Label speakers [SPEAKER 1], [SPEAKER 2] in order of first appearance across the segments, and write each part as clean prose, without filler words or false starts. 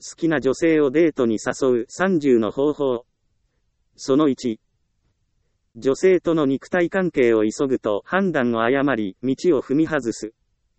[SPEAKER 1] 好きな女性をデートに誘う30の方法。その1。女性との肉体関係を急ぐと判断を誤り、道を踏み外す。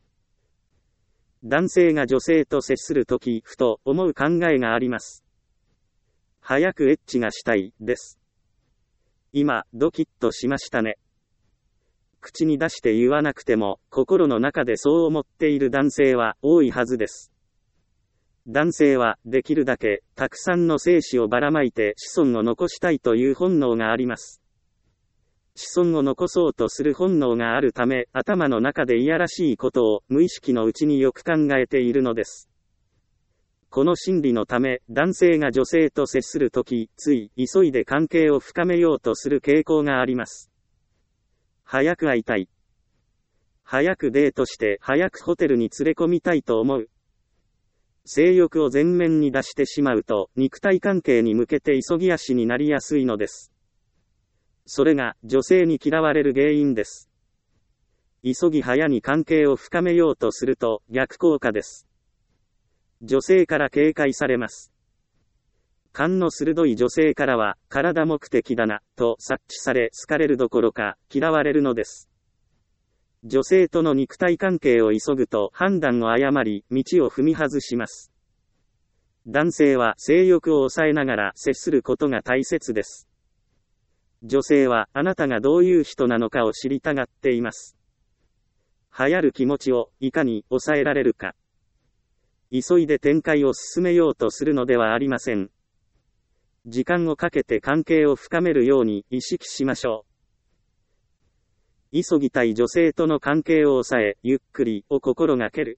[SPEAKER 1] 男性が女性と接するとき、ふと思う考えがあります。早くエッチがしたい、です。今、ドキッとしましたね。口に出して言わなくても、心の中でそう思っている男性は多いはずです。男性は、できるだけ、たくさんの精子をばらまいて子孫を残したいという本能があります。子孫を残そうとする本能があるため、頭の中でいやらしいことを無意識のうちによく考えているのです。この心理のため、男性が女性と接するとき、つい、急いで関係を深めようとする傾向があります。早く会いたい。早くデートして、早くホテルに連れ込みたいと思う。性欲を前面に出してしまうと、肉体関係に向けて急ぎ足になりやすいのです。それが、女性に嫌われる原因です。急ぎ早に関係を深めようとすると、逆効果です。女性から警戒されます。勘の鋭い女性からは、体目的だな、と察知され、好かれるどころか、嫌われるのです。女性との肉体関係を急ぐと判断を誤り、道を踏み外します。男性は性欲を抑えながら接することが大切です。女性はあなたがどういう人なのかを知りたがっています。流行る気持ちをいかに抑えられるか。急いで展開を進めようとするのではありません。時間をかけて関係を深めるように意識しましょう。急ぎたい女性との関係を抑え、ゆっくりを心がける。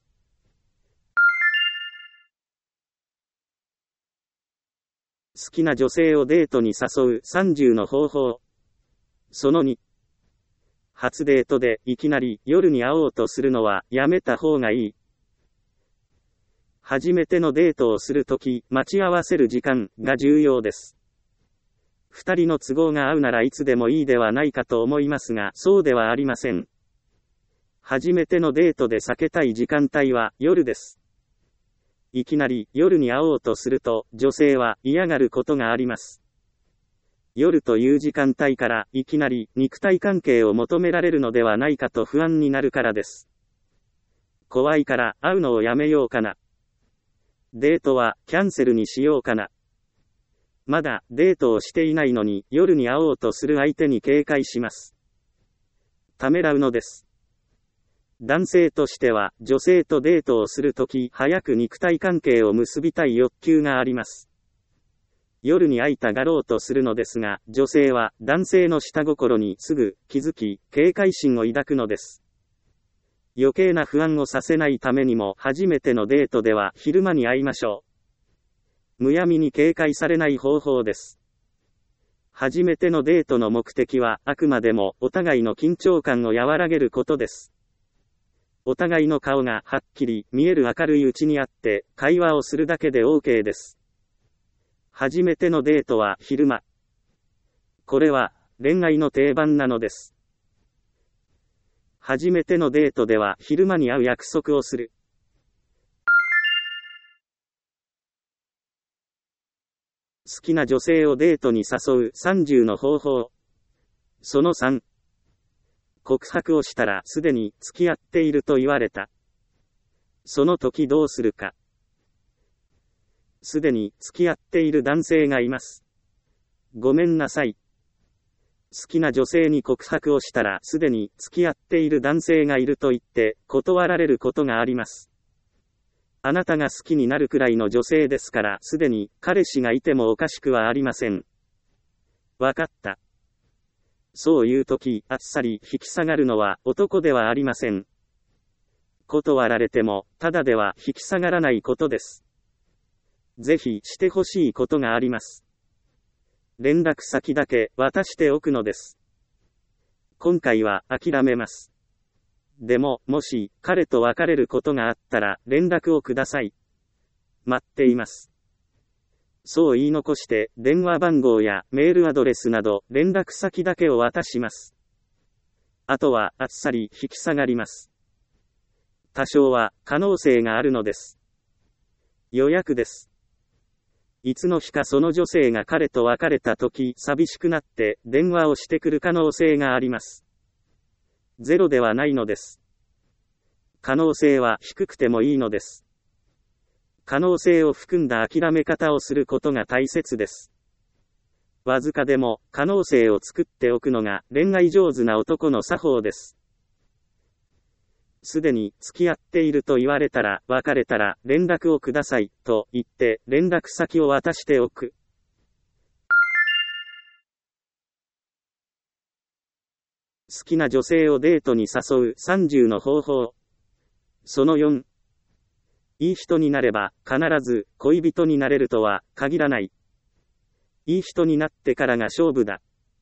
[SPEAKER 1] 好きな女性をデートに誘う30の方法。その2。初デートでいきなり夜に会おうとするのはやめた方がいい。初めてのデートをするとき、待ち合わせる時間が重要です。二人の都合が合うならいつでもいいではないかと思いますが、そうではありません。初めてのデートで避けたい時間帯は夜です。いきなり夜に会おうとすると、女性は嫌がることがあります。夜という時間帯からいきなり肉体関係を求められるのではないかと不安になるからです。怖いから会うのをやめようかな。デートはキャンセルにしようかな。まだデートをしていないのに夜に会おうとする相手に警戒します。ためらうのです。男性としては女性とデートをするとき早く肉体関係を結びたい欲求があります。夜に会いたがろうとするのですが、女性は男性の下心にすぐ気づき、警戒心を抱くのです。余計な不安をさせないためにも初めてのデートでは昼間に会いましょう。むやみに警戒されない方法です。初めてのデートの目的はあくまでもお互いの緊張感を和らげることです。お互いの顔がはっきり見える明るいうちに会って会話をするだけで OK です。初めてのデートは昼間。これは恋愛の定番なのです。初めてのデートでは昼間に会う約束をする。好きな女性をデートに誘う30の方法。その3。告白をしたらすでに付き合っていると言われた。その時どうするか。すでに付き合っている男性がいます。ごめんなさい。好きな女性に告白をしたらすでに付き合っている男性がいると言って断られることがあります。あなたが好きになるくらいの女性ですからすでに彼氏がいてもおかしくはありません。わかった。そういう時、あっさり引き下がるのは男ではありません。断られてもただでは引き下がらないことです。ぜひしてほしいことがあります。連絡先だけ渡しておくのです。今回は諦めます。でも、もし彼と別れることがあったら連絡をください。待っています。そう言い残して電話番号やメールアドレスなど連絡先だけを渡します。あとはあっさり引き下がります。多少は可能性があるのです。予約です。 いつの日かその女性が彼と別れた時、寂しくなって電話をしてくる可能性があります。ゼロではないのです。可能性は低くてもいいのです。可能性を含んだ諦め方をすることが大切です。わずかでも可能性を作っておくのが恋愛上手な男の作法です。すでに付き合っていると言われたら、別れたら連絡をくださいと言って連絡先を渡しておく。好きな女性をデートに誘う30の方法。その4。いい人になれば必ず恋人になれるとは限らない。いい人になってからが勝負だ。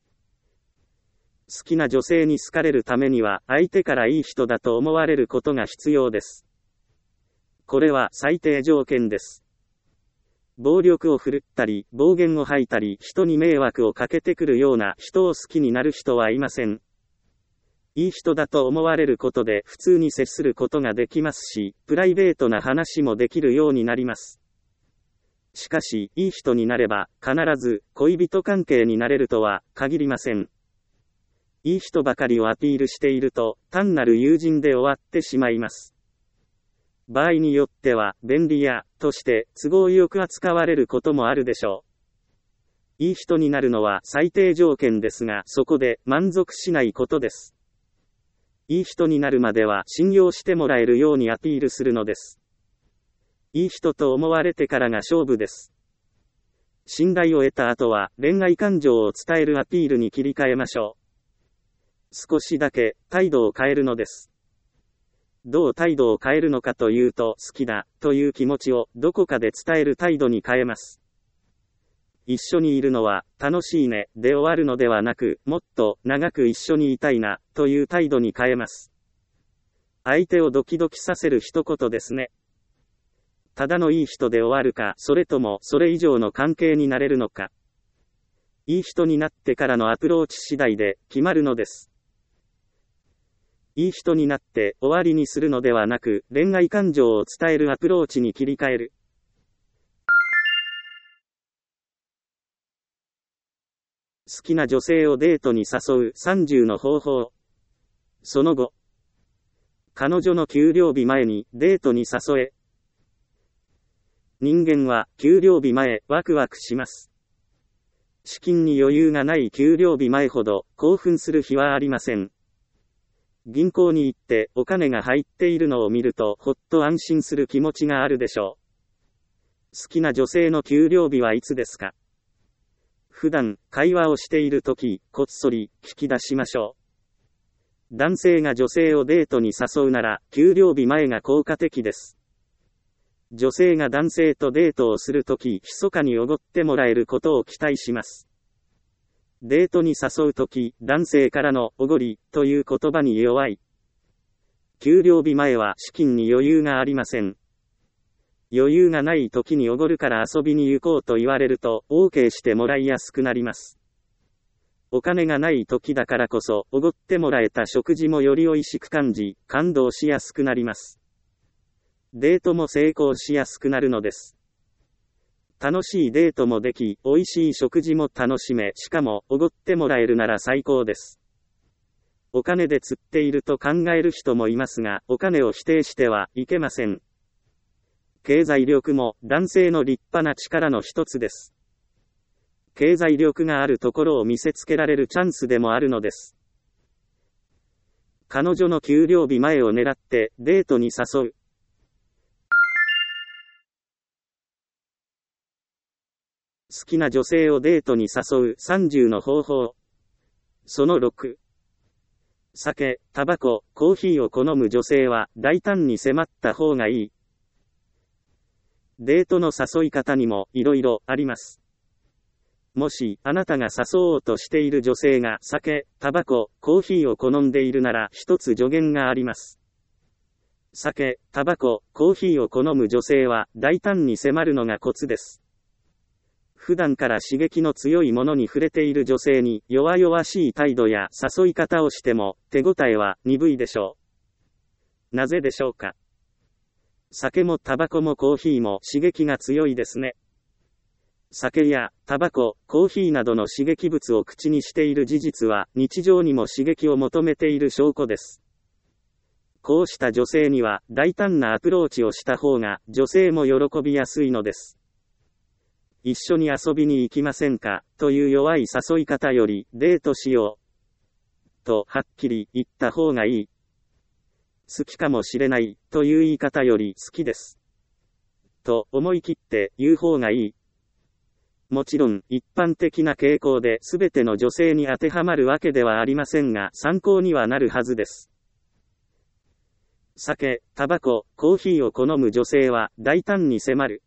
[SPEAKER 1] 好きな女性に好かれるためには相手からいい人だと思われることが必要です。これは最低条件です。暴力を振るったり、暴言を吐いたり、人に迷惑をかけてくるような人を好きになる人はいません。いい人だと思われることで普通に接することができますし、プライベートな話もできるようになります。しかし、いい人になれば必ず恋人関係になれるとは限りません。いい人ばかりをアピールしていると、単なる友人で終わってしまいます。場合によっては、便利屋として都合よく扱われることもあるでしょう。いい人になるのは最低条件ですが、そこで満足しないことです。いい人になるまでは信用してもらえるようにアピールするのです。いい人と思われてからが勝負です。信頼を得た後は恋愛感情を伝えるアピールに切り替えましょう。少しだけ態度を変えるのです。どう態度を変えるのかというと、好きだという気持ちをどこかで伝える態度に変えます。一緒にいるのは楽しいねで終わるのではなく、もっと長く一緒にいたいなという態度に変えます。相手をドキドキさせる一言ですね。ただのいい人で終わるか、それともそれ以上の関係になれるのか。いい人になってからのアプローチ次第で決まるのです。いい人になって終わりにするのではなく、恋愛感情を伝えるアプローチに切り替える。好きな女性をデートに誘う30の方法。その後。彼女の給料日前にデートに誘え。人間は給料日前ワクワクします。資金に余裕がない給料日前ほど興奮する日はありません。銀行に行ってお金が入っているのを見るとほっと安心する気持ちがあるでしょう。好きな女性の給料日はいつですか？普段会話をしているとき、こっそり聞き出しましょう。男性が女性をデートに誘うなら給料日前が効果的です。女性が男性とデートをするとき、密かにおごってもらえることを期待します。デートに誘うとき、男性からのおごりという言葉に弱い。給料日前は資金に余裕がありません。余裕がないときにおごるから遊びに行こうと言われると、OK してもらいやすくなります。お金がないときだからこそ、おごってもらえた食事もより美味しく感じ、感動しやすくなります。デートも成功しやすくなるのです。楽しいデートもでき、美味しい食事も楽しめ、しかも、おごってもらえるなら最高です。お金で釣っていると考える人もいますが、お金を否定してはいけません。経済力も男性の立派な力の一つです。経済力があるところを見せつけられるチャンスでもあるのです。彼女の給料日前を狙ってデートに誘う。好きな女性をデートに誘う30の方法。その6。酒、タバコ、コーヒーを好む女性は大胆に迫った方がいい。デートの誘い方にも色々あります。もしあなたが誘おうとしている女性が酒、タバコ、コーヒーを好んでいるなら一つ助言があります。酒、タバコ、コーヒーを好む女性は大胆に迫るのがコツです。普段から刺激の強いものに触れている女性に弱々しい態度や誘い方をしても手応えは鈍いでしょう。なぜでしょうか。酒もタバコもコーヒーも刺激が強いですね。 酒やタバコ、コーヒーなどの刺激物を口にしている事実は日常にも刺激を求めている証拠です。こうした女性には大胆なアプローチをした方が女性も喜びやすいのです。一緒に遊びに行きませんかという弱い誘い方よりデートしようとはっきり言った方がいい。好きかもしれないという言い方より好きですと思い切って言う方がいい。もちろん一般的な傾向で全ての女性に当てはまるわけではありませんが参考にはなるはずです。酒、タバコ、コーヒーを好む女性は大胆に迫る。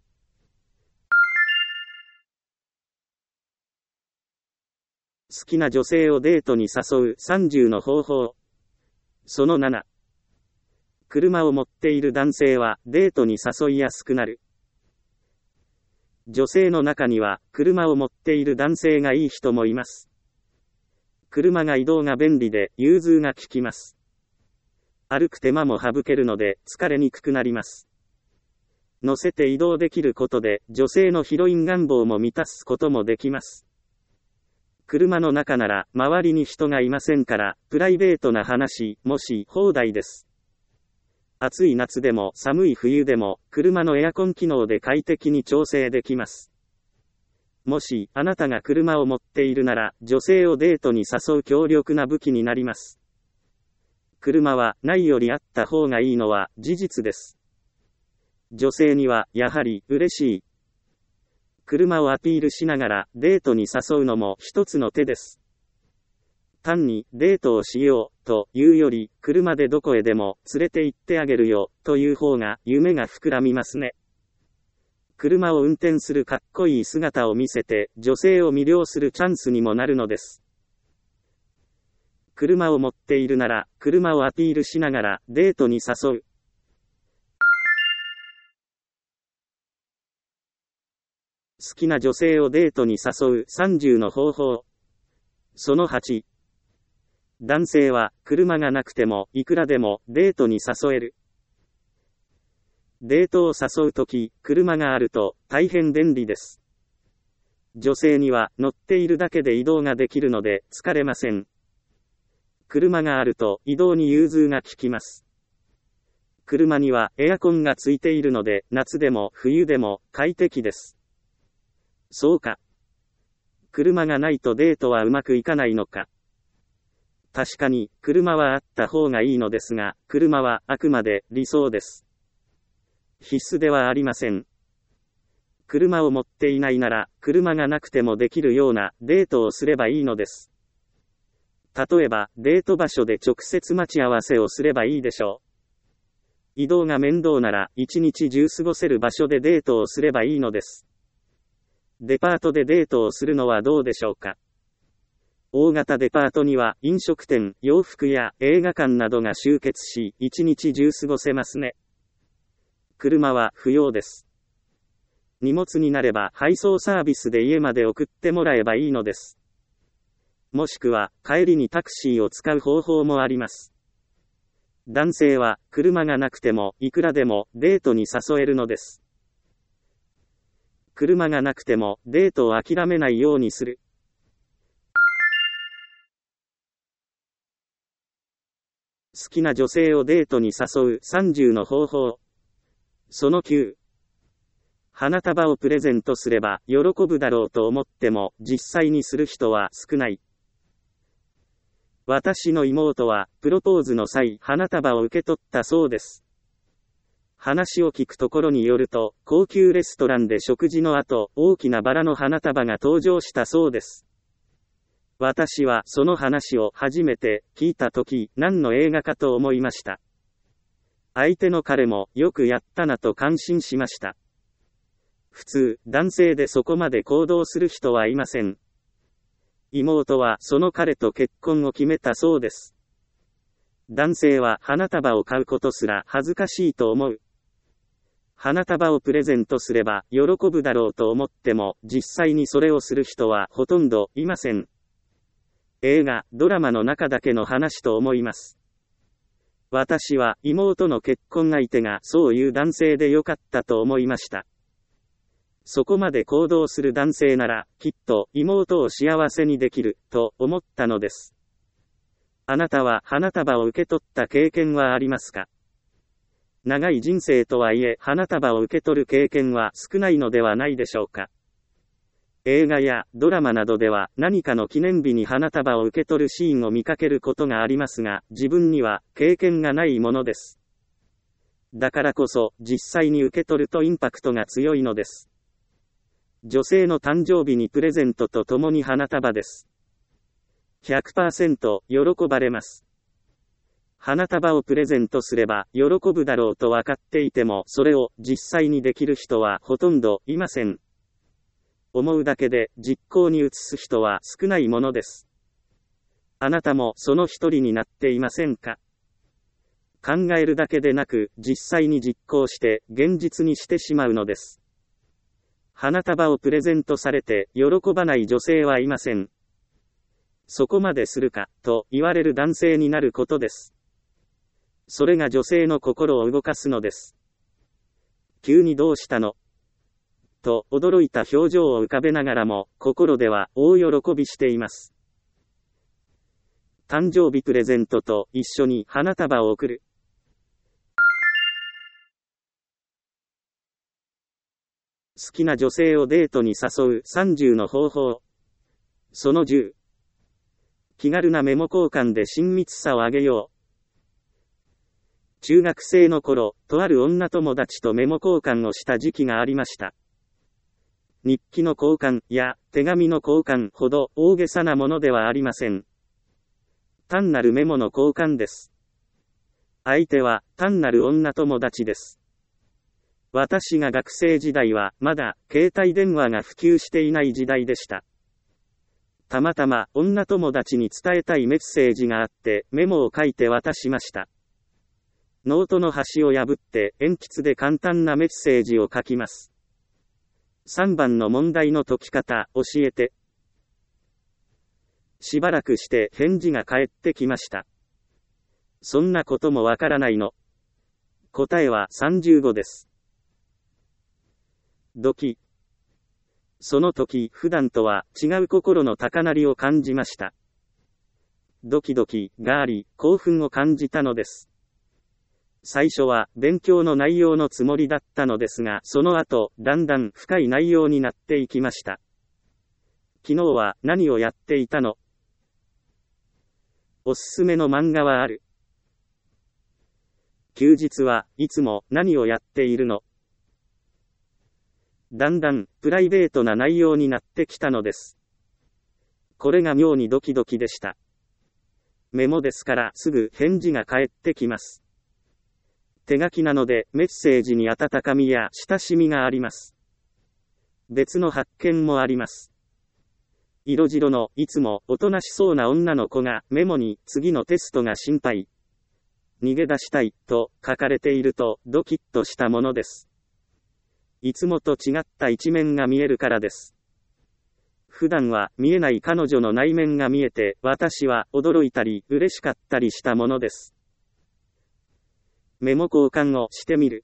[SPEAKER 1] 好きな女性をデートに誘う30の方法。その7。車を持っている男性はデートに誘いやすくなる。女性の中には車を持っている男性がいい人もいます。車が移動が便利で融通が利きます。歩く手間も省けるので疲れにくくなります。乗せて移動できることで女性のヒロイン願望も満たすこともできます。車の中なら周りに人がいませんから、プライベートな話、もし放題です。暑い夏でも寒い冬でも、車のエアコン機能で快適に調整できます。もし、あなたが車を持っているなら、女性をデートに誘う強力な武器になります。車は、ないよりあった方がいいのは、事実です。女性には、やはり、嬉しい。車をアピールしながらデートに誘うのも一つの手です。単にデートをしようというより、車でどこへでも連れて行ってあげるよという方が夢が膨らみますね。車を運転するかっこいい姿を見せて女性を魅了するチャンスにもなるのです。車を持っているなら車をアピールしながらデートに誘う。好きな女性をデートに誘う30の方法。その8。男性は車がなくてもいくらでもデートに誘える。デートを誘うとき、車があると大変便利です。女性には乗っているだけで移動ができるので疲れません。車があると移動に融通が利きます。車にはエアコンがついているので夏でも冬でも快適です。そうか。車がないとデートはうまくいかないのか。確かに、車はあった方がいいのですが、車はあくまで理想です。必須ではありません。車を持っていないなら、車がなくてもできるようなデートをすればいいのです。例えば、デート場所で直接待ち合わせをすればいいでしょう。移動が面倒なら、一日中過ごせる場所でデートをすればいいのです。デパートでデートをするのはどうでしょうか。大型デパートには飲食店、洋服や映画館などが集結し、一日中過ごせますね。車は不要です。荷物になれば配送サービスで家まで送ってもらえばいいのです。もしくは帰りにタクシーを使う方法もあります。男性は車がなくてもいくらでもデートに誘えるのです。車がなくてもデートを諦めないようにする。好きな女性をデートに誘う30の方法。その9。花束をプレゼントすれば喜ぶだろうと思っても実際にする人は少ない。私の妹はプロポーズの際花束を受け取ったそうです。話を聞くところによると、高級レストランで食事の後、大きなバラの花束が登場したそうです。私はその話を初めて聞いたとき、何の映画かと思いました。相手の彼もよくやったなと感心しました。普通、男性でそこまで行動する人はいません。妹はその彼と結婚を決めたそうです。男性は花束を買うことすら恥ずかしいと思う。花束をプレゼントすれば喜ぶだろうと思っても実際にそれをする人はほとんどいません。映画、ドラマの中だけの話と思います。私は妹の結婚相手がそういう男性でよかったと思いました。 そこまで行動する男性なら、きっと妹を幸せにできる、と思ったのです。あなたは花束を受け取った経験はありますか？長い人生とはいえ、花束を受け取る経験は少ないのではないでしょうか。映画やドラマなどでは何かの記念日に花束を受け取るシーンを見かけることがありますが、自分には経験がないものです。だからこそ、実際に受け取るとインパクトが強いのです。女性の誕生日にプレゼントとともに花束です。100% 喜ばれます。花束をプレゼントすれば喜ぶだろうと分かっていても、それを実際にできる人はほとんどいません。思うだけで実行に移す人は少ないものです。あなたもその一人になっていませんか？考えるだけでなく、実際に実行して現実にしてしまうのです。花束をプレゼントされて喜ばない女性はいません。そこまでするか、と言われる男性になることです。それが女性の心を動かすのです。急にどうしたの？と驚いた表情を浮かべながらも、心では大喜びしています。誕生日プレゼントと一緒に花束を贈る。好きな女性をデートに誘う30の方法。その10。気軽なメモ交換で親密さを上げよう。中学生の頃、とある女友達とメモ交換をした時期がありました。日記の交換や手紙の交換ほど大げさなものではありません。単なるメモの交換です。相手は単なる女友達です。私が学生時代はまだ携帯電話が普及していない時代でした。たまたま女友達に伝えたいメッセージがあってメモを書いて渡しました。ノートの端を破って鉛筆で簡単なメッセージを書きます。3番の問題の解き方教えて。しばらくして返事が返ってきました。そんなこともわからないの？答えは35です。ドキ。その時、普段とは違う心の高鳴りを感じました。ドキドキがあり、興奮を感じたのです。最初は勉強の内容のつもりだったのですが、その後、だんだん深い内容になっていきました。昨日は何をやっていたの？おすすめの漫画はある？休日はいつも何をやっているの？だんだんプライベートな内容になってきたのです。これが妙にドキドキでした。メモですからすぐ返事が返ってきます。手書きなのでメッセージに温かみや親しみがあります。別の発見もあります。色白のいつもおとなしそうな女の子がメモに次のテストが心配。逃げ出したいと書かれているとドキッとしたものです。いつもと違った一面が見えるからです。普段は見えない彼女の内面が見えて私は驚いたり嬉しかったりしたものです。メモ交換をしてみる。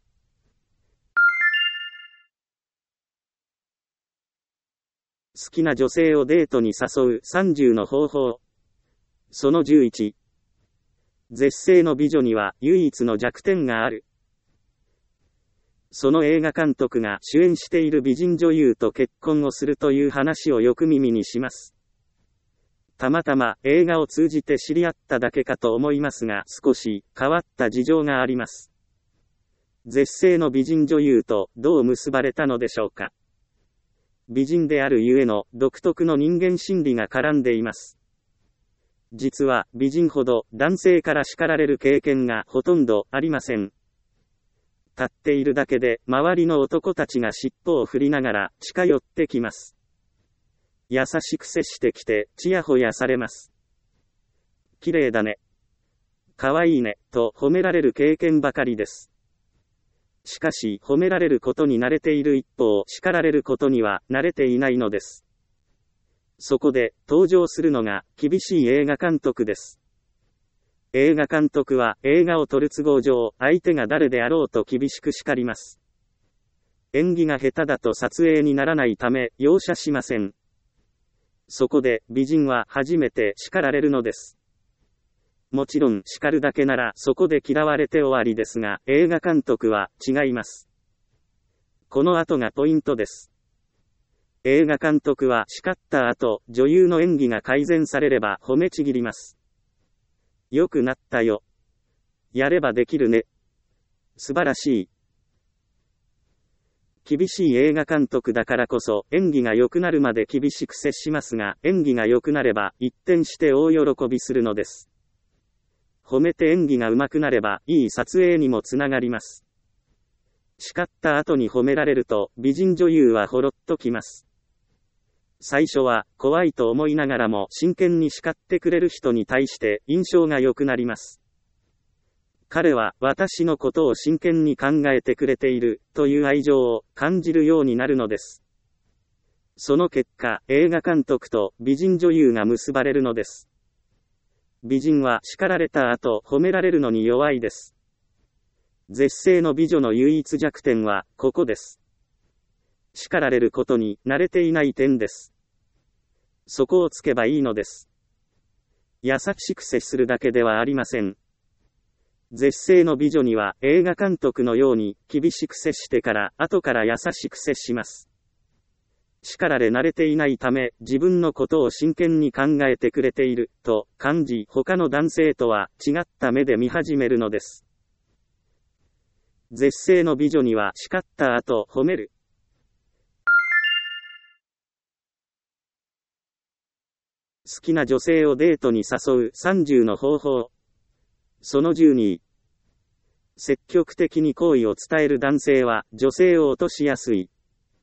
[SPEAKER 1] 好きな女性をデートに誘う30の方法。その11。絶世の美女には唯一の弱点がある。その映画監督が主演している美人女優と結婚をするという話をよく耳にします。たまたま映画を通じて知り合っただけかと思いますが、少し変わった事情があります。絶世の美人女優とどう結ばれたのでしょうか。美人であるゆえの独特の人間心理が絡んでいます。実は美人ほど男性から叱られる経験がほとんどありません。立っているだけで周りの男たちが尻尾を振りながら近寄ってきます。優しく接してきてちやほやされます。綺麗だね。かわいいね、と褒められる経験ばかりです。しかし褒められることに慣れている一方、叱られることには慣れていないのです。そこで登場するのが厳しい映画監督です。映画監督は映画を撮る都合上、相手が誰であろうと厳しく叱ります。 演技が下手だと撮影にならないため、容赦しません。そこで、美人は初めて叱られるのです。もちろん叱るだけならそこで嫌われて終わりですが、映画監督は違います。この後がポイントです。映画監督は叱った後、女優の演技が改善されれば褒めちぎります。良くなったよ。やればできるね。素晴らしい。厳しい映画監督だからこそ演技が良くなるまで厳しく接しますが、演技が良くなれば一転して大喜びするのです。褒めて演技が上手くなればいい撮影にもつながります。叱った後に褒められると美人女優はほろっときます。最初は怖いと思いながらも真剣に叱ってくれる人に対して印象が良くなります。彼は私のことを真剣に考えてくれているという愛情を感じるようになるのです。その結果、映画監督と美人女優が結ばれるのです。美人は叱られた後褒められるのに弱いです。絶世の美女の唯一弱点はここです。叱られることに慣れていない点です。そこをつけばいいのです。優しく接するだけではありません。絶世の美女には映画監督のように厳しく接してから後から優しく接します。叱られ慣れていないため自分のことを真剣に考えてくれていると感じ、他の男性とは違った目で見始めるのです。絶世の美女には叱った後褒める。好きな女性をデートに誘う30の方法。その12。積極的に好意を伝える男性は女性を落としやすい。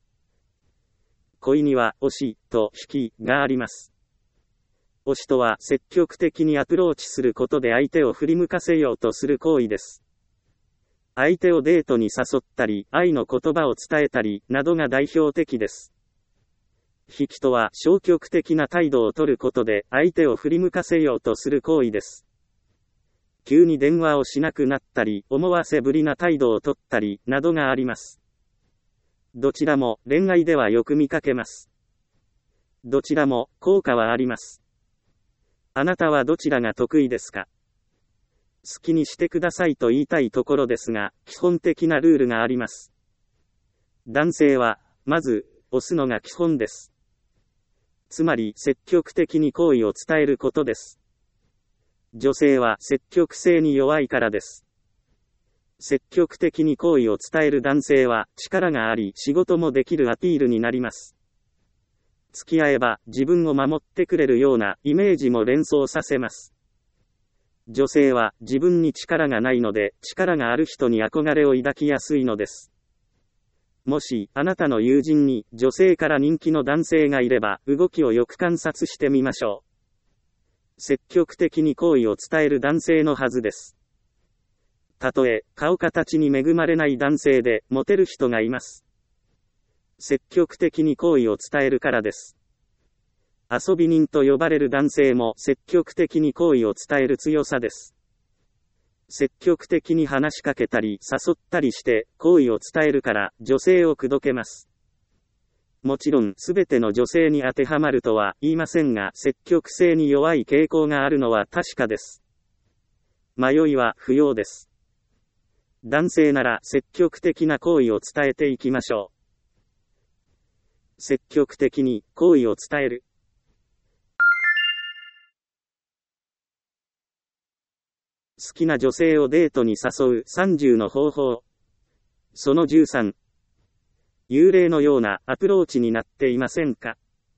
[SPEAKER 1] 恋には押しと引きがあります。押しとは積極的にアプローチすることで相手を振り向かせようとする行為です。相手をデートに誘ったり、愛の言葉を伝えたりなどが代表的です。引きとは消極的な態度を取ることで相手を振り向かせようとする行為です。急に電話をしなくなったり、思わせぶりな態度を取ったりなどがあります。どちらも恋愛ではよく見かけます。どちらも効果はあります。あなたはどちらが得意ですか？好きにしてくださいと言いたいところですが、基本的なルールがあります。男性は、まず、押すのが基本です。つまり、積極的に好意を伝えることです。女性は積極性に弱いからです。積極的に好意を伝える男性は力があり仕事もできるアピールになります。付き合えば自分を守ってくれるようなイメージも連想させます。女性は自分に力がないので力がある人に憧れを抱きやすいのです。もしあなたの友人に女性から人気の男性がいれば動きをよく観察してみましょう。積極的に好意を伝える男性のはずです。たとえ顔形に恵まれない男性でモテる人がいます。積極的に好意を伝えるからです。遊び人と呼ばれる男性も積極的に好意を伝える強さです。積極的に話しかけたり誘ったりして好意を伝えるから女性を口説けます。もちろんすべての女性に当てはまるとは言いませんが、積極性に弱い傾向があるのは確かです。迷いは不要です。男性なら積極的な好意を伝えていきましょう。積極的に好意を伝える。好きな女性をデートに誘う30の方法。その13。幽霊のようなアプローチになっていませんか？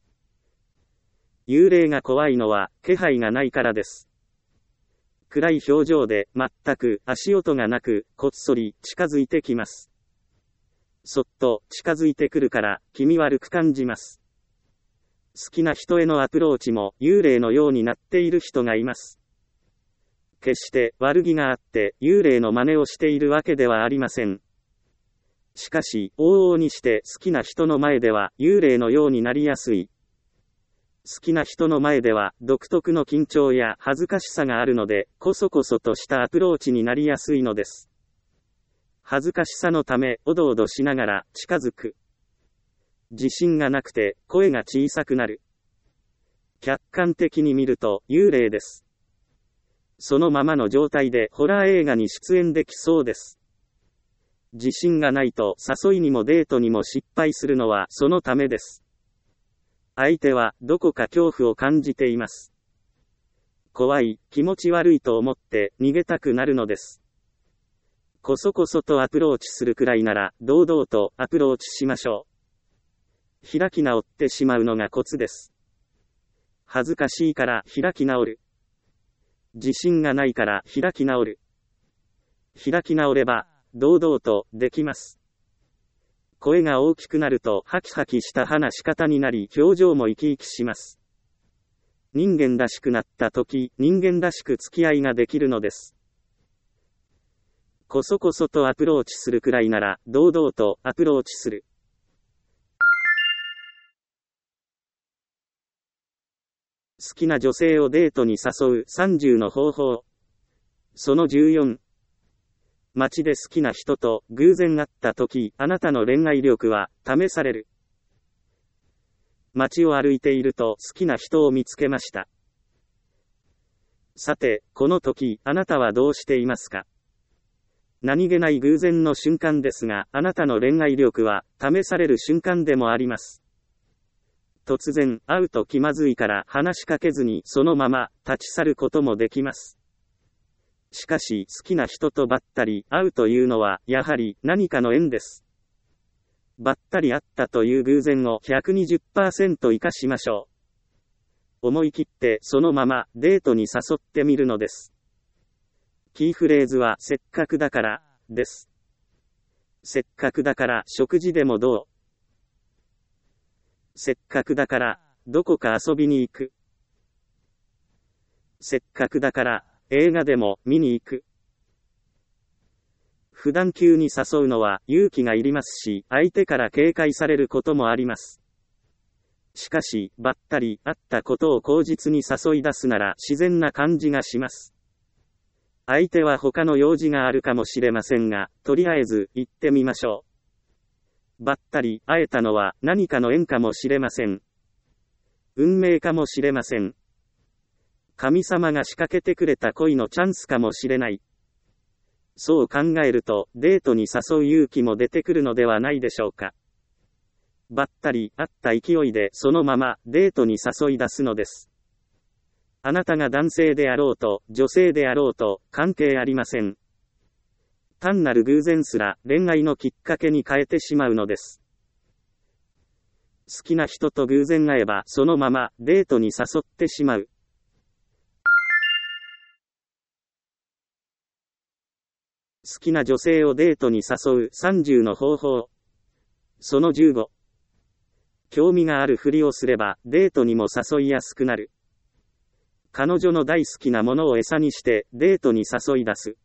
[SPEAKER 1] 幽霊が怖いのは気配がないからです。暗い表情で全く足音がなくこっそり近づいてきます。そっと近づいてくるから気味悪く感じます。好きな人へのアプローチも幽霊のようになっている人がいます。決して悪気があって幽霊の真似をしているわけではありません。しかし、往々にして好きな人の前では幽霊のようになりやすい。好きな人の前では独特の緊張や恥ずかしさがあるので、こそこそとしたアプローチになりやすいのです。 恥ずかしさのため、おどおどしながら近づく。自信がなくて、声が小さくなる。客観的に見ると、幽霊です。そのままの状態でホラー映画に出演できそうです。自信がないと誘いにもデートにも失敗するのはそのためです。相手はどこか恐怖を感じています。怖い、気持ち悪いと思って逃げたくなるのです。こそこそとアプローチするくらいなら堂々とアプローチしましょう。開き直ってしまうのがコツです。恥ずかしいから開き直る。自信がないから開き直る。開き直れば堂々とできます。声が大きくなるとハキハキした話し方になり表情も生き生きします。人間らしくなった時、人間らしく付き合いができるのです。こそこそとアプローチするくらいなら堂々とアプローチする。好きな女性をデートに誘う30の方法。その14。街で好きな人と偶然会った時、あなたの恋愛力は試される。街を歩いていると好きな人を見つけました。さて、この時、あなたはどうしていますか？何気ない偶然の瞬間ですが、あなたの恋愛力は試される瞬間でもあります。突然、会うと気まずいから話しかけずにそのまま立ち去ることもできます。しかし、好きな人とばったり会うというのは、やはり何かの縁です。ばったり会ったという偶然を 120% 活かしましょう。思い切ってそのままデートに誘ってみるのです。キーフレーズはせっかくだからです。せっかくだから食事でもどう？せっかくだからどこか遊びに行く。せっかくだから映画でも見に行く。普段急に誘うのは勇気がいりますし、相手から警戒されることもあります。しかし、ばったり会ったことを口実に誘い出すなら自然な感じがします。相手は他の用事があるかもしれませんが、とりあえず行ってみましょう。ばったり会えたのは何かの縁かもしれません。運命かもしれません。神様が仕掛けてくれた恋のチャンスかもしれない。そう考えると、デートに誘う勇気も出てくるのではないでしょうか。ばったり会った勢いでそのままデートに誘い出すのです。あなたが男性であろうと、女性であろうと、関係ありません。単なる偶然すら恋愛のきっかけに変えてしまうのです。好きな人と偶然会えばそのままデートに誘ってしまう。好きな女性をデートに誘う30の方法。その15。興味があるふりをすればデートにも誘いやすくなる。彼女の大好きなものを餌にしてデートに誘い出す。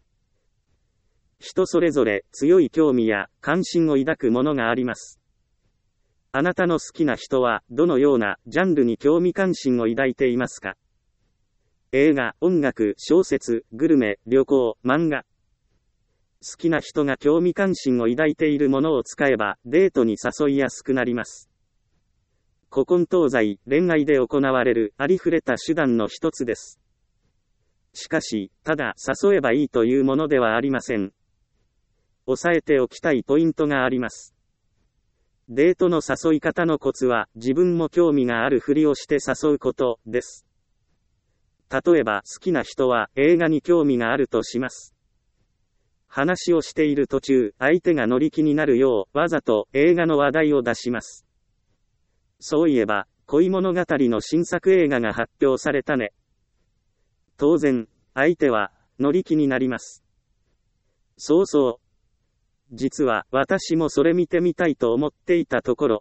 [SPEAKER 1] 人それぞれ強い興味や関心を抱くものがあります。あなたの好きな人はどのようなジャンルに興味関心を抱いていますか？映画、音楽、小説、グルメ、旅行、漫画。好きな人が興味関心を抱いているものを使えばデートに誘いやすくなります。古今東西、恋愛で行われるありふれた手段の一つです。しかし、ただ誘えばいいというものではありません。押さえておきたいポイントがあります。デートの誘い方のコツは自分も興味があるふりをして誘うことです。例えば好きな人は映画に興味があるとします。話をしている途中、相手が乗り気になるよう、わざと映画の話題を出します。そういえば、恋物語の新作映画が発表されたね。当然、相手は乗り気になります。そうそう。実は、私もそれ見てみたいと思っていたところ。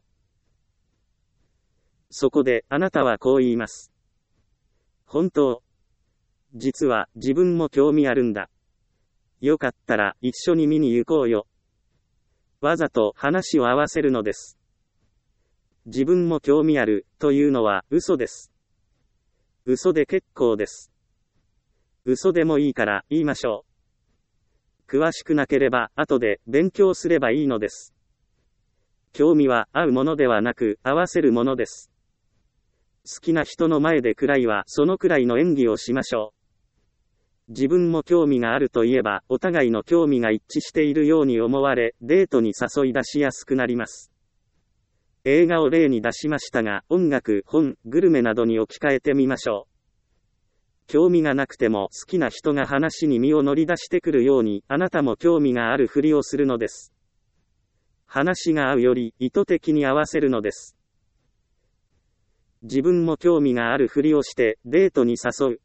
[SPEAKER 1] そこで、あなたはこう言います。本当。実は、自分も興味あるんだ。よかったら一緒に見に行こうよ。わざと話を合わせるのです。自分も興味あるというのは嘘です。嘘で結構です。嘘でもいいから言いましょう。 詳しくなければ後で勉強すればいいのです。興味は合うものではなく合わせるものです。好きな人の前でくらいはそのくらいの演技をしましょう。自分も興味があるといえばお互いの興味が一致しているように思われ、デートに誘い出しやすくなります。映画を例に出しましたが、音楽、本、グルメなどに置き換えてみましょう。興味がなくても好きな人が話に身を乗り出してくるように、あなたも興味があるふりをするのです。話が合うより意図的に合わせるのです。自分も興味があるふりをしてデートに誘う。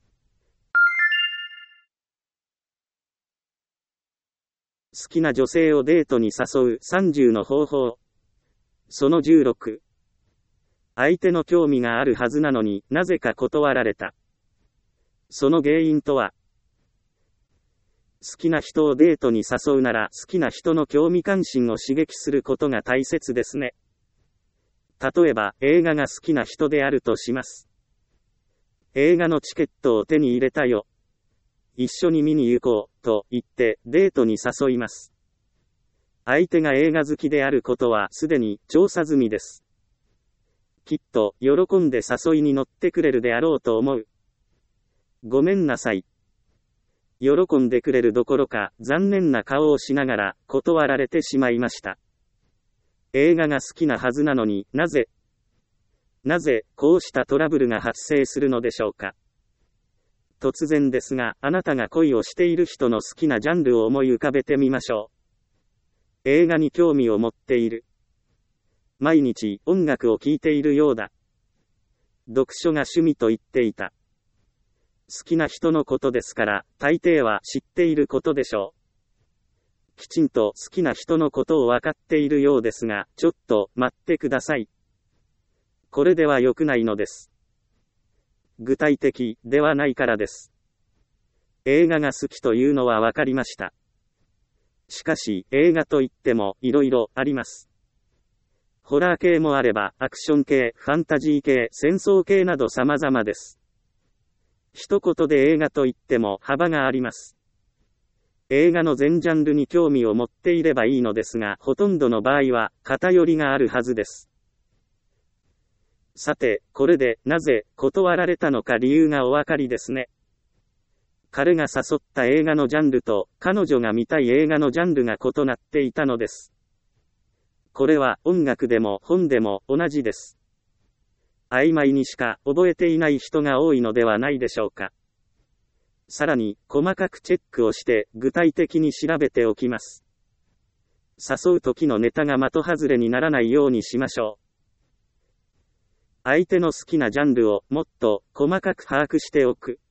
[SPEAKER 1] 好きな女性をデートに誘う30の方法。その16。相手の興味があるはずなのになぜか断られた。その原因とは、好きな人をデートに誘うなら好きな人の興味関心を刺激することが大切ですね。例えば映画が好きな人であるとします。映画のチケットを手に入れたよ。一緒に見に行こうと言ってデートに誘います。相手が映画好きであることはすでに調査済みです。きっと喜んで誘いに乗ってくれるであろうと思う。ごめんなさい。喜んでくれるどころか残念な顔をしながら断られてしまいました。映画が好きなはずなのになぜこうしたトラブルが発生するのでしょうか。突然ですが、あなたが恋をしている人の好きなジャンルを思い浮かべてみましょう。映画に興味を持っている。毎日音楽を聴いているようだ。読書が趣味と言っていた。好きな人のことですから、大抵は知っていることでしょう。きちんと好きな人のことを分かっているようですが、ちょっと待ってください。これでは良くないのです。具体的ではないからです。映画が好きというのは分かりました。しかし、映画といってもいろいろあります。ホラー系もあれば、アクション系、ファンタジー系、戦争系など様々です。一言で映画といっても幅があります。映画の全ジャンルに興味を持っていればいいのですが、ほとんどの場合は偏りがあるはずです。さて、これでなぜ断られたのか理由がお分かりですね。彼が誘った映画のジャンルと彼女が見たい映画のジャンルが異なっていたのです。これは音楽でも本でも同じです。曖昧にしか覚えていない人が多いのではないでしょうか。さらに、細かくチェックをして具体的に調べておきます。誘う時のネタが的外れにならないようにしましょう。相手の好きなジャンルをもっと細かく把握しておく。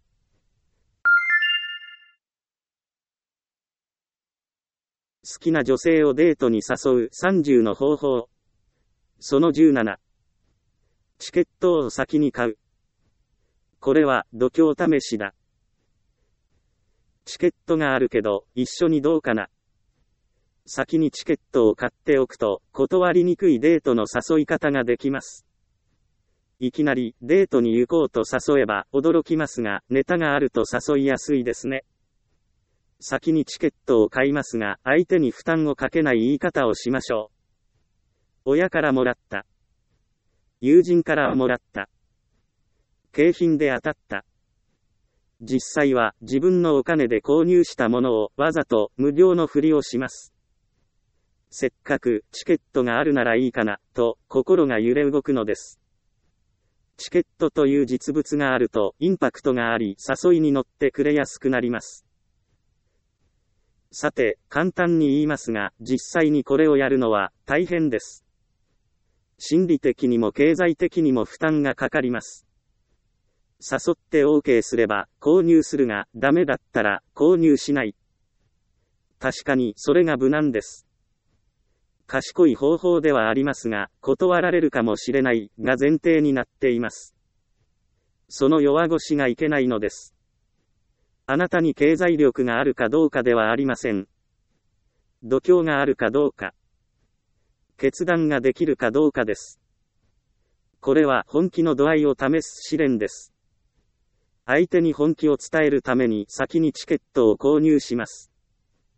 [SPEAKER 1] 好きな女性をデートに誘う30の方法。その17。チケットを先に買う。これは度胸試しだ。チケットがあるけど一緒にどうかな。先にチケットを買っておくと断りにくいデートの誘い方ができます。いきなりデートに行こうと誘えば驚きますが、ネタがあると誘いやすいですね。先にチケットを買いますが、相手に負担をかけない言い方をしましょう。親からもらった。友人からもらった。景品で当たった。実際は自分のお金で購入したものをわざと無料のふりをします。せっかくチケットがあるならいいかな、と心が揺れ動くのです。チケットという実物があるとインパクトがあり、誘いに乗ってくれやすくなります。さて、簡単に言いますが、実際にこれをやるのは大変です。心理的にも経済的にも負担がかかります。誘って OK すれば購入するが、ダメだったら購入しない。確かにそれが無難です。賢い方法ではありますが、断られるかもしれないが前提になっています。その弱腰がいけないのです。あなたに経済力があるかどうかではありません。度胸があるかどうか。決断ができるかどうかです。これは本気の度合いを試す試練です。相手に本気を伝えるために先にチケットを購入します。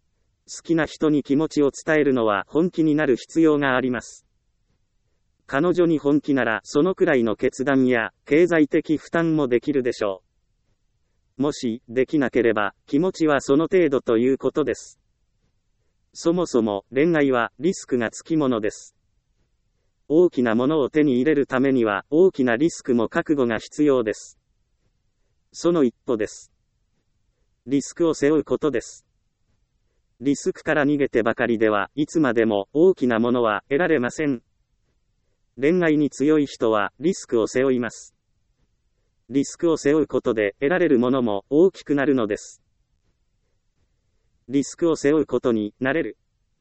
[SPEAKER 1] 好きな人に気持ちを伝えるのは本気になる必要があります。彼女に本気ならそのくらいの決断や経済的負担もできるでしょう。もしできなければ気持ちはその程度ということです。そもそも恋愛はリスクがつきものです。大きなものを手に入れるためには大きなリスクも覚悟が必要です。その一歩です。リスクを背負うことです。リスクから逃げてばかりではいつまでも大きなものは得られません。恋愛に強い人はリスクを背負います。リスクを背負うことで得られるものも大きくなるのです。リスクを背負うことになれる。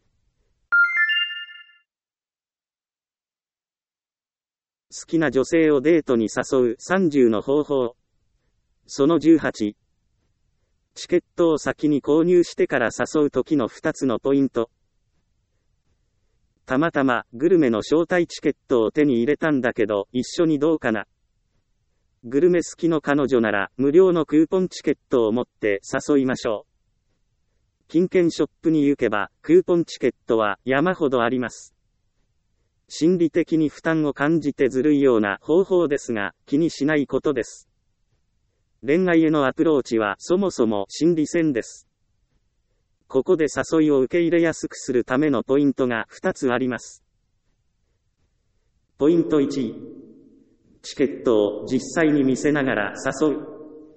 [SPEAKER 1] 好きな女性をデートに誘う30の方法。その18。チケットを先に購入してから誘う時の2つのポイント。たまたまグルメの招待チケットを手に入れたんだけど一緒にどうかな。グルメ好きの彼女なら無料のクーポンチケットを持って誘いましょう。金券ショップに行けばクーポンチケットは山ほどあります。心理的に負担を感じてずるいような方法ですが気にしないことです。恋愛へのアプローチはそもそも心理戦です。ここで誘いを受け入れやすくするためのポイントが2つあります。ポイント1、チケットを実際に見せながら誘う。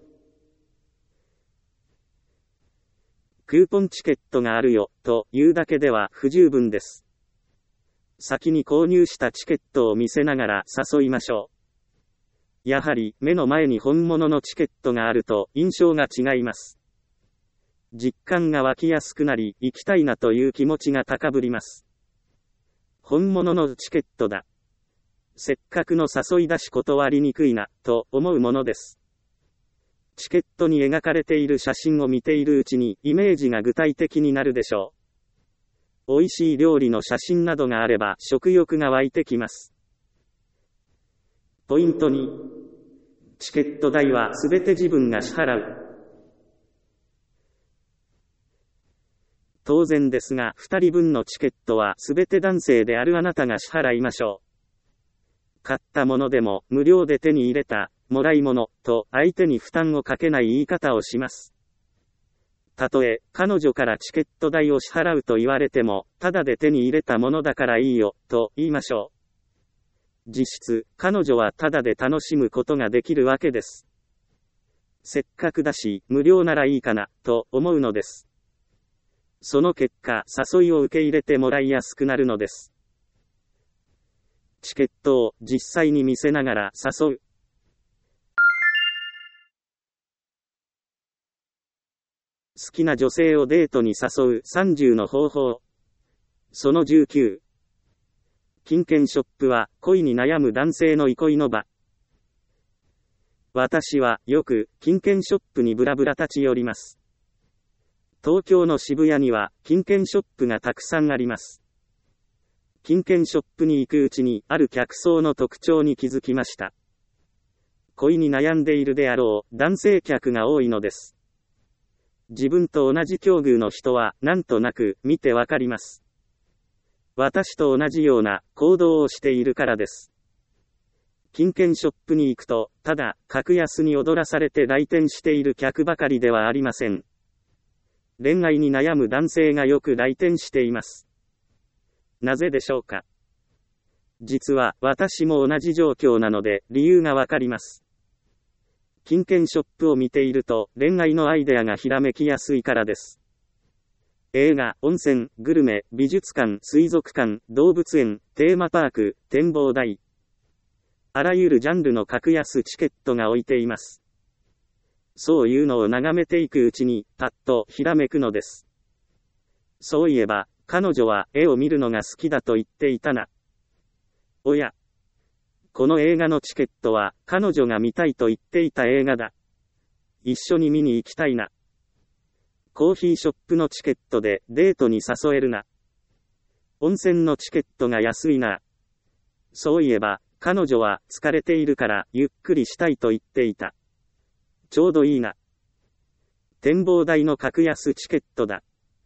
[SPEAKER 1] クーポンチケットがあるよというだけでは不十分です。先に購入したチケットを見せながら誘いましょう。やはり目の前に本物のチケットがあると印象が違います。実感が湧きやすくなり、行きたいなという気持ちが高ぶります。本物のチケットだ。せっかくの誘い出し断りにくいな、と思うものです。チケットに描かれている写真を見ているうちにイメージが具体的になるでしょう。美味しい料理の写真などがあれば食欲が湧いてきます。ポイント2、チケット代はすべて自分が支払う。当然ですが、2人分のチケットはすべて男性であるあなたが支払いましょう。買ったものでも無料で手に入れた、もらい物と相手に負担をかけない言い方をします。たとえ彼女からチケット代を支払うと言われても、ただで手に入れたものだからいいよと言いましょう。実質、彼女はただで楽しむことができるわけです。せっかくだし、無料ならいいかな、と思うのです。その結果、誘いを受け入れてもらいやすくなるのです。チケットを実際に見せながら誘う。好きな女性をデートに誘う30の方法。その19。金券ショップは恋に悩む男性の憩いの場。私はよく金券ショップにブラブラ立ち寄ります。東京の渋谷には金券ショップがたくさんあります。金券ショップに行くうちにある客層の特徴に気づきました。恋に悩んでいるであろう男性客が多いのです。自分と同じ境遇の人はなんとなく見てわかります。私と同じような行動をしているからです。金券ショップに行くと、ただ格安に踊らされて来店している客ばかりではありません。恋愛に悩む男性がよく来店しています。なぜでしょうか。実は私も同じ状況なので理由がわかります。金券ショップを見ていると恋愛のアイデアがひらめきやすいからです。映画、温泉、グルメ、美術館、水族館、動物園、テーマパーク、展望台。あらゆるジャンルの格安チケットが置いています。そういうのを眺めていくうちに、パッとひらめくのです。そういえば、彼女は絵を見るのが好きだと言っていたな。おや。この映画のチケットは、彼女が見たいと言っていた映画だ。一緒に見に行きたいな。コーヒーショップのチケットでデートに誘えるな。温泉のチケットが安いな。そういえば、彼女は疲れているからゆっくりしたいと言っていた。ちょうどいいな。展望台の格安チケットだ。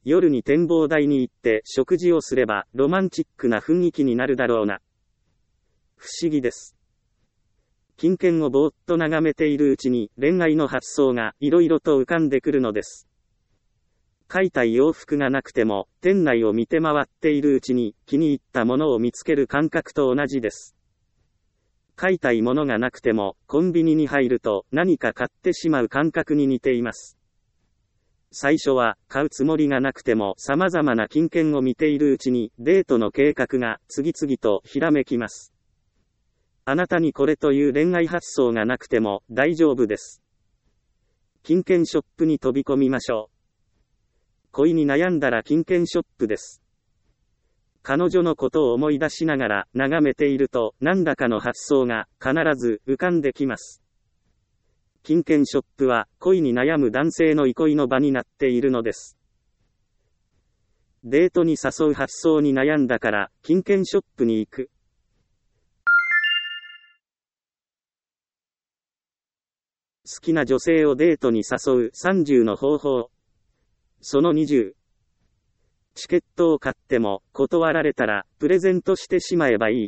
[SPEAKER 1] 夜に展望台に行って食事をすればロマンチックな雰囲気になるだろうな。不思議です。金券をぼーっと眺めているうちに恋愛の発想がいろいろと浮かんでくるのです。買いたい洋服がなくても店内を見て回っているうちに気に入ったものを見つける感覚と同じです。買いたいものがなくてもコンビニに入ると何か買ってしまう感覚に似ています。最初は買うつもりがなくても様々な金券を見ているうちにデートの計画が次々とひらめきます。あなたにこれという恋愛発想がなくても大丈夫です。金券ショップに飛び込みましょう。恋に悩んだら金券ショップです。彼女のことを思い出しながら眺めていると何らかの発想が必ず浮かんできます。金券ショップは恋に悩む男性の憩いの場になっているのです。デートに誘う発想に悩んだから金券ショップに行く。好きな女性をデートに誘う30の方法。その20。チケットを買っても断られたらプレゼントしてしまえばいい。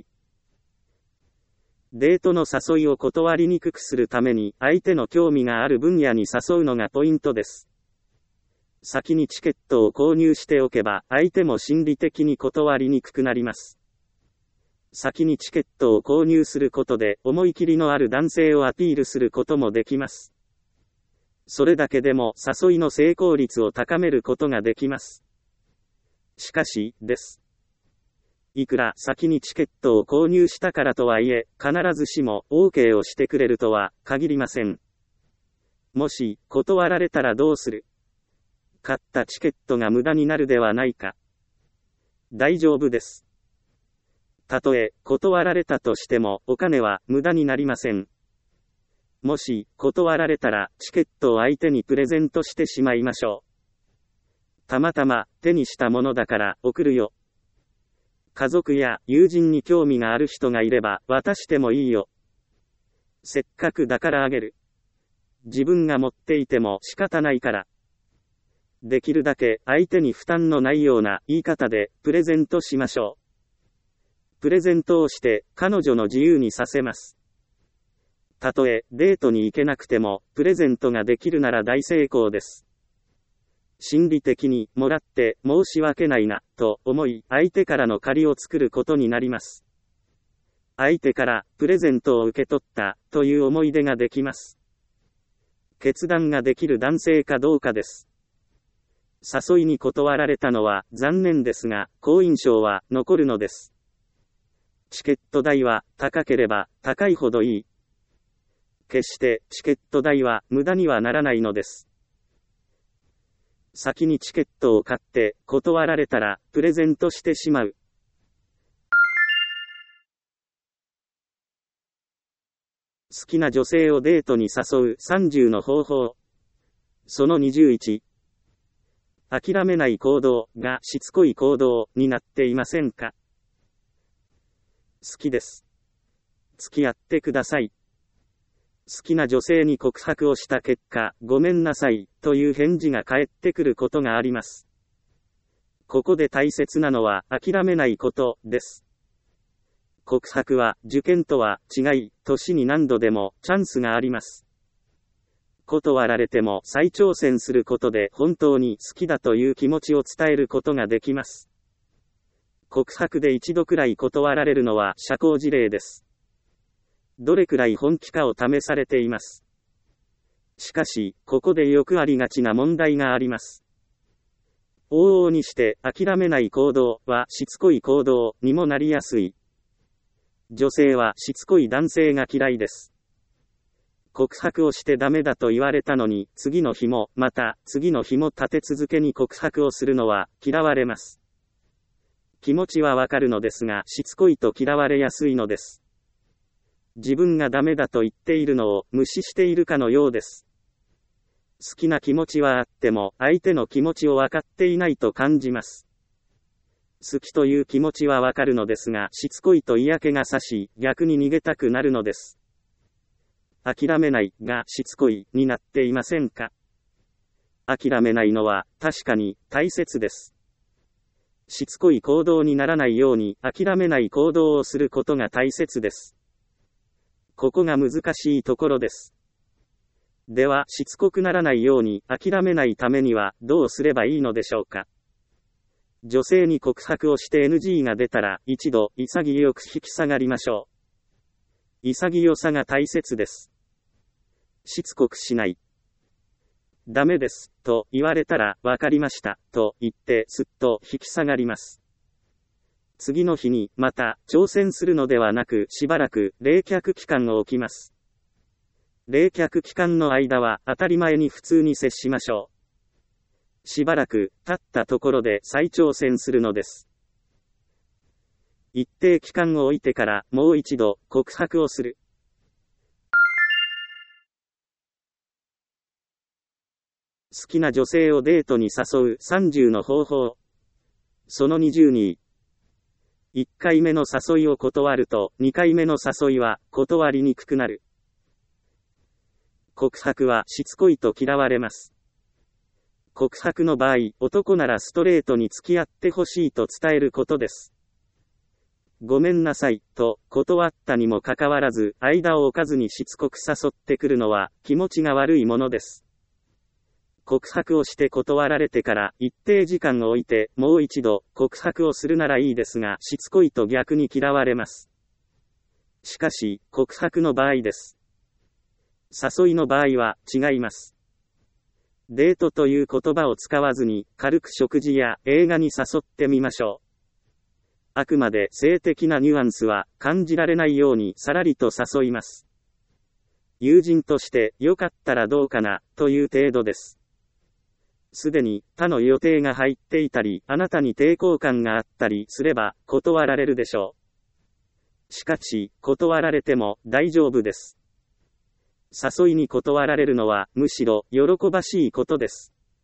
[SPEAKER 1] デートの誘いを断りにくくするために相手の興味がある分野に誘うのがポイントです。先にチケットを購入しておけば相手も心理的に断りにくくなります。先にチケットを購入することで思い切りのある男性をアピールすることもできます。それだけでも誘いの成功率を高めることができます。しかし、です。いくら先にチケットを購入したからとはいえ、必ずしも OK をしてくれるとは限りません。もし、断られたらどうする？買ったチケットが無駄になるではないか。大丈夫です。たとえ、断られたとしても、お金は無駄になりません。もし、断られたら、チケットを相手にプレゼントしてしまいましょう。たまたま手にしたものだから送るよ。家族や友人に興味がある人がいれば渡してもいいよ。せっかくだからあげる。自分が持っていても仕方ないから。できるだけ相手に負担のないような言い方でプレゼントしましょう。プレゼントをして彼女の自由にさせます。たとえデートに行けなくてもプレゼントができるなら大成功です。心理的にもらって申し訳ないなと思い相手からの借りを作ることになります。相手からプレゼントを受け取ったという思い出ができます。決断ができる男性かどうかです。誘いに断られたのは残念ですが好印象は残るのです。チケット代は高ければ高いほどいい。決してチケット代は無駄にはならないのです。先にチケットを買って断られたらプレゼントしてしまう。好きな女性をデートに誘う30の方法。その21。諦めない行動がしつこい行動になっていませんか？好きです。付き合ってください。好きな女性に告白をした結果、ごめんなさい、という返事が返ってくることがあります。ここで大切なのは、諦めないことです。告白は、受験とは違い、年に何度でも、チャンスがあります。断られても、再挑戦することで、本当に好きだという気持ちを伝えることができます。告白で一度くらい断られるのは、社交辞令です。どれくらい本気かを試されています。しかし、ここでよくありがちな問題があります。往々にして諦めない行動はしつこい行動にもなりやすい。女性はしつこい男性が嫌いです。告白をしてダメだと言われたのに、次の日も、また次の日も立て続けに告白をするのは嫌われます。気持ちはわかるのですが、しつこいと嫌われやすいのです。自分がダメだと言っているのを無視しているかのようです。好きな気持ちはあっても相手の気持ちを分かっていないと感じます。好きという気持ちはわかるのですがしつこいと嫌気がさし逆に逃げたくなるのです。諦めないがしつこいになっていませんか？ 諦めないのは確かに大切です。しつこい行動にならないように諦めない行動をすることが大切です。ここが難しいところです。では、しつこくならないように諦めないためにはどうすればいいのでしょうか。女性に告白をして NG が出たら一度潔く引き下がりましょう。潔さが大切です。しつこくしない。ダメです、と言われたら、わかりました、と言って、すっと引き下がります。次の日に、また、挑戦するのではなく、しばらく、冷却期間を置きます。冷却期間の間は、当たり前に普通に接しましょう。しばらく、経ったところで再挑戦するのです。一定期間を置いてから、もう一度、告白をする。好きな女性をデートに誘う30の方法。その20に、1回目の誘いを断ると、2回目の誘いは断りにくくなる。告白はしつこいと嫌われます。告白の場合、男ならストレートに付き合ってほしいと伝えることです。ごめんなさい、と断ったにもかかわらず、間を置かずにしつこく誘ってくるのは気持ちが悪いものです。告白をして断られてから一定時間を置いてもう一度告白をするならいいですが、しつこいと逆に嫌われます。しかし、告白の場合です。誘いの場合は違います。デートという言葉を使わずに軽く食事や映画に誘ってみましょう。あくまで性的なニュアンスは感じられないようにさらりと誘います。友人としてよかったらどうかなという程度です。すでに他の予定が入っていたり、あなたに抵抗感があったりすれば断られるでしょう。しかし、断られても大丈夫です。誘いに断られるのはむしろ喜ばしいことです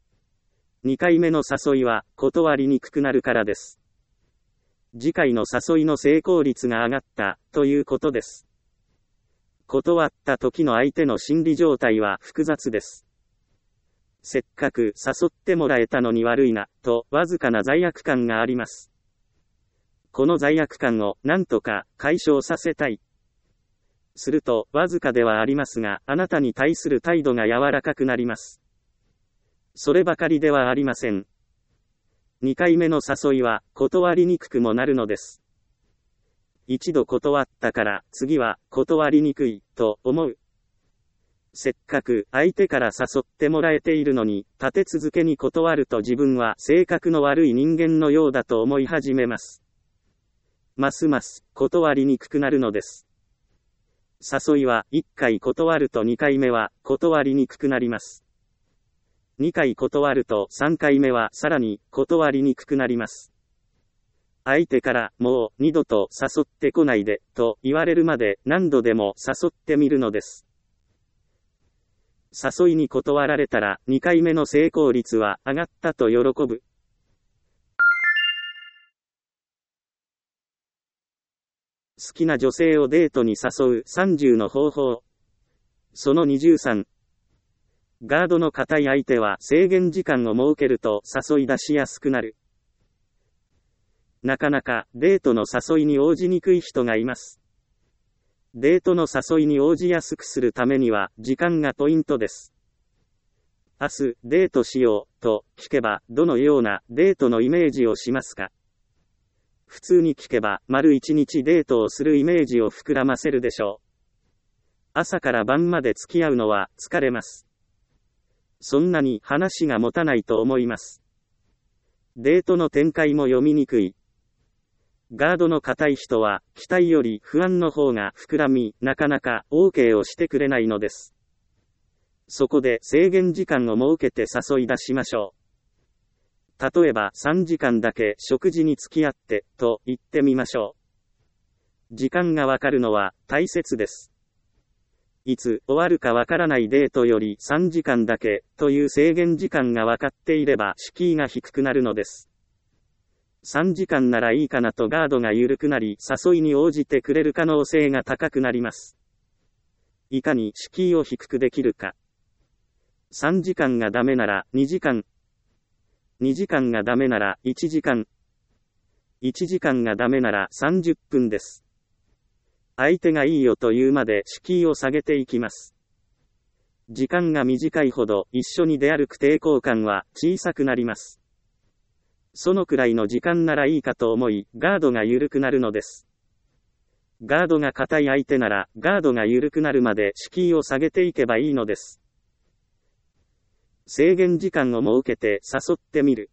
[SPEAKER 1] 。2回目の誘いは断りにくくなるからです。次回の誘いの成功率が上がったということです。断った時の相手の心理状態は複雑です。せっかく誘ってもらえたのに悪いな、とわずかな罪悪感があります。この罪悪感を何とか解消させたい。すると、わずかではありますが、あなたに対する態度が柔らかくなります。そればかりではありません。2回目の誘いは断りにくくもなるのです。一度断ったから次は断りにくいと思う。せっかく相手から誘ってもらえているのに、立て続けに断ると自分は性格の悪い人間のようだと思い始めます。ますます断りにくくなるのです。誘いは1回断ると2回目は断りにくくなります。2回断ると3回目はさらに断りにくくなります。相手からもう二度と誘ってこないでと言われるまで何度でも誘ってみるのです。誘いに断られたら2回目の成功率は上がったと喜ぶ。好きな女性をデートに誘う30の方法。その23。ガードの固い相手は制限時間を設けると誘い出しやすくなる。なかなかデートの誘いに応じにくい人がいます。デートの誘いに応じやすくするためには時間がポイントです。明日デートしようと聞けばどのようなデートのイメージをしますか？普通に聞けば丸一日デートをするイメージを膨らませるでしょう。朝から晩まで付き合うのは疲れます。そんなに話が持たないと思います。デートの展開も読みにくい。ガードの固い人は、期待より不安の方が膨らみ、なかなか OK をしてくれないのです。そこで制限時間を設けて誘い出しましょう。例えば3時間だけ食事に付き合って、と言ってみましょう。時間がわかるのは大切です。いつ終わるかわからないデートより3時間だけ、という制限時間がわかっていれば敷居が低くなるのです。3時間ならいいかなとガードが緩くなり、誘いに応じてくれる可能性が高くなります。いかに敷居を低くできるか。 3時間がダメなら2時間。2時間がダメなら1時間。1時間がダメなら30分です。相手がいいよと言うまで敷居を下げていきます。時間が短いほど一緒に出歩く抵抗感は小さくなります。そのくらいの時間ならいいかと思い、ガードが緩くなるのです。ガードが硬い相手なら、ガードが緩くなるまで敷居を下げていけばいいのです。制限時間を設けて誘ってみる。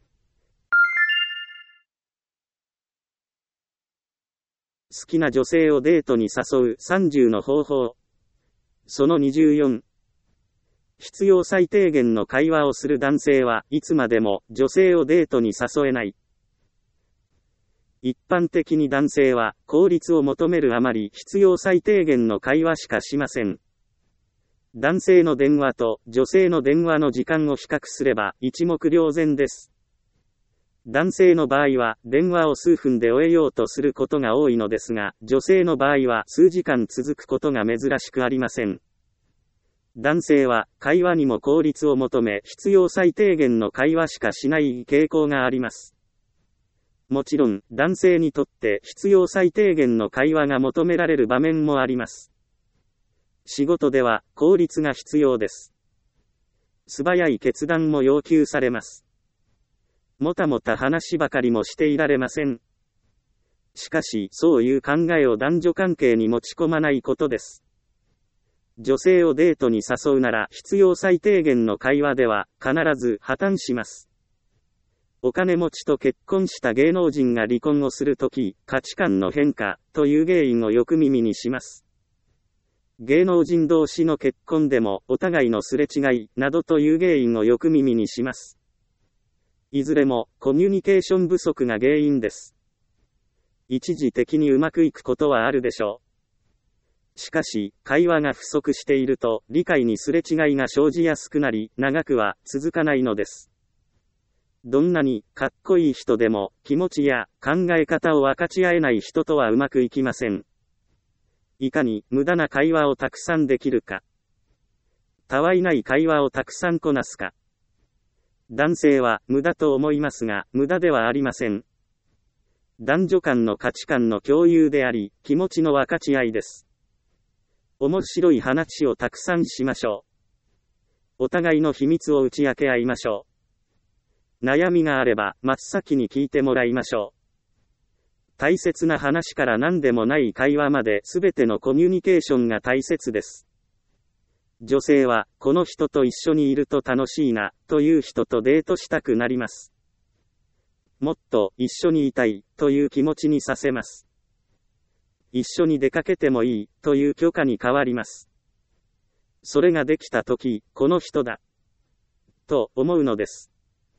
[SPEAKER 1] 好きな女性をデートに誘う30の方法。その24。必要最低限の会話をする男性はいつまでも女性をデートに誘えない。一般的に男性は効率を求めるあまり必要最低限の会話しかしません。男性の電話と女性の電話の時間を比較すれば一目瞭然です。男性の場合は電話を数分で終えようとすることが多いのですが、女性の場合は数時間続くことが珍しくありません。男性は会話にも効率を求め必要最低限の会話しかしない傾向があります。もちろん男性にとって必要最低限の会話が求められる場面もあります。仕事では効率が必要です。素早い決断も要求されます。もたもた話ばかりもしていられません。しかしそういう考えを男女関係に持ち込まないことです。女性をデートに誘うなら必要最低限の会話では必ず破綻します。お金持ちと結婚した芸能人が離婚をするとき、価値観の変化という原因をよく耳にします。芸能人同士の結婚でもお互いのすれ違いなどという原因をよく耳にします。いずれもコミュニケーション不足が原因です。一時的にうまくいくことはあるでしょう。しかし、会話が不足していると理解にすれ違いが生じやすくなり、長くは続かないのです。どんなにかっこいい人でも気持ちや考え方を分かち合えない人とはうまくいきません。いかに無駄な会話をたくさんできるか。たわいない会話をたくさんこなすか。男性は無駄と思いますが、無駄ではありません。男女間の価値観の共有であり、気持ちの分かち合いです。面白い話をたくさんしましょう。お互いの秘密を打ち明け合いましょう。悩みがあれば真っ先に聞いてもらいましょう。大切な話から何でもない会話まで全てのコミュニケーションが大切です。女性はこの人と一緒にいると楽しいなという人とデートしたくなります。もっと一緒にいたいという気持ちにさせます。一緒に出かけてもいいという許可に変わります。それができたとき、この人だと思うのです。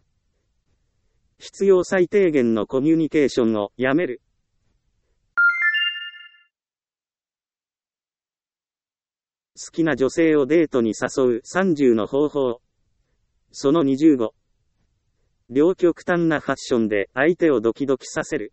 [SPEAKER 1] 必要最低限のコミュニケーションをやめる。好きな女性をデートに誘う30の方法。その25。両極端なファッションで相手をドキドキさせる。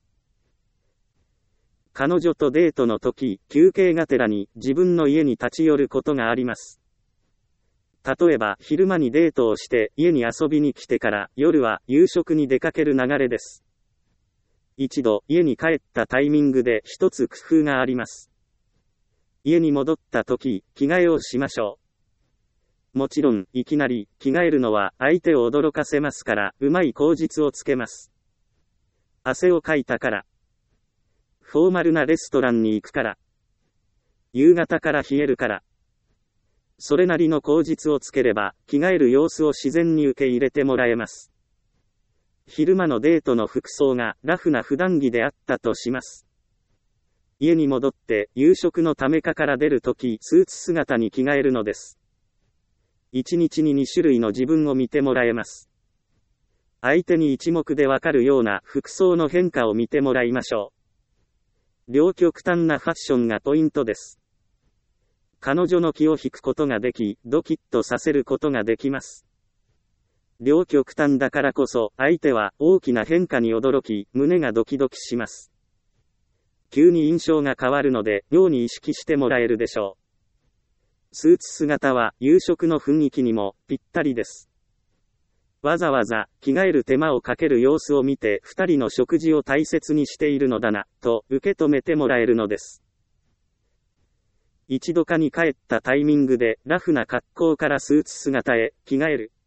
[SPEAKER 1] 彼女とデートの時、休憩がてらに自分の家に立ち寄ることがあります。例えば昼間にデートをして家に遊びに来てから夜は夕食に出かける流れです。一度家に帰ったタイミングで一つ工夫があります。家に戻った時、着替えをしましょう。もちろん、いきなり着替えるのは相手を驚かせますから、うまい口実をつけます。汗をかいたから。フォーマルなレストランに行くから。夕方から冷えるから。それなりの口実をつければ、着替える様子を自然に受け入れてもらえます。昼間のデートの服装がラフな普段着であったとします。家に戻って夕食のためかから出るとき、スーツ姿に着替えるのです。1日に2種類の自分を見てもらえます。相手に一目でわかるような服装の変化を見てもらいましょう。両極端なファッションがポイントです。彼女の気を引くことができ、ドキッとさせることができます。両極端だからこそ、相手は大きな変化に驚き、胸がドキドキします。急に印象が変わるので、妙に意識してもらえるでしょスーツ姿は夕食の雰囲気にもぴったりです。わざわざ着替える手間をかける様子を見て二人の食事を大切にしているのだな、と受け止めてもらえるのです。一度家に帰ったタイミングでラフな格好からスーツ姿へ着替える。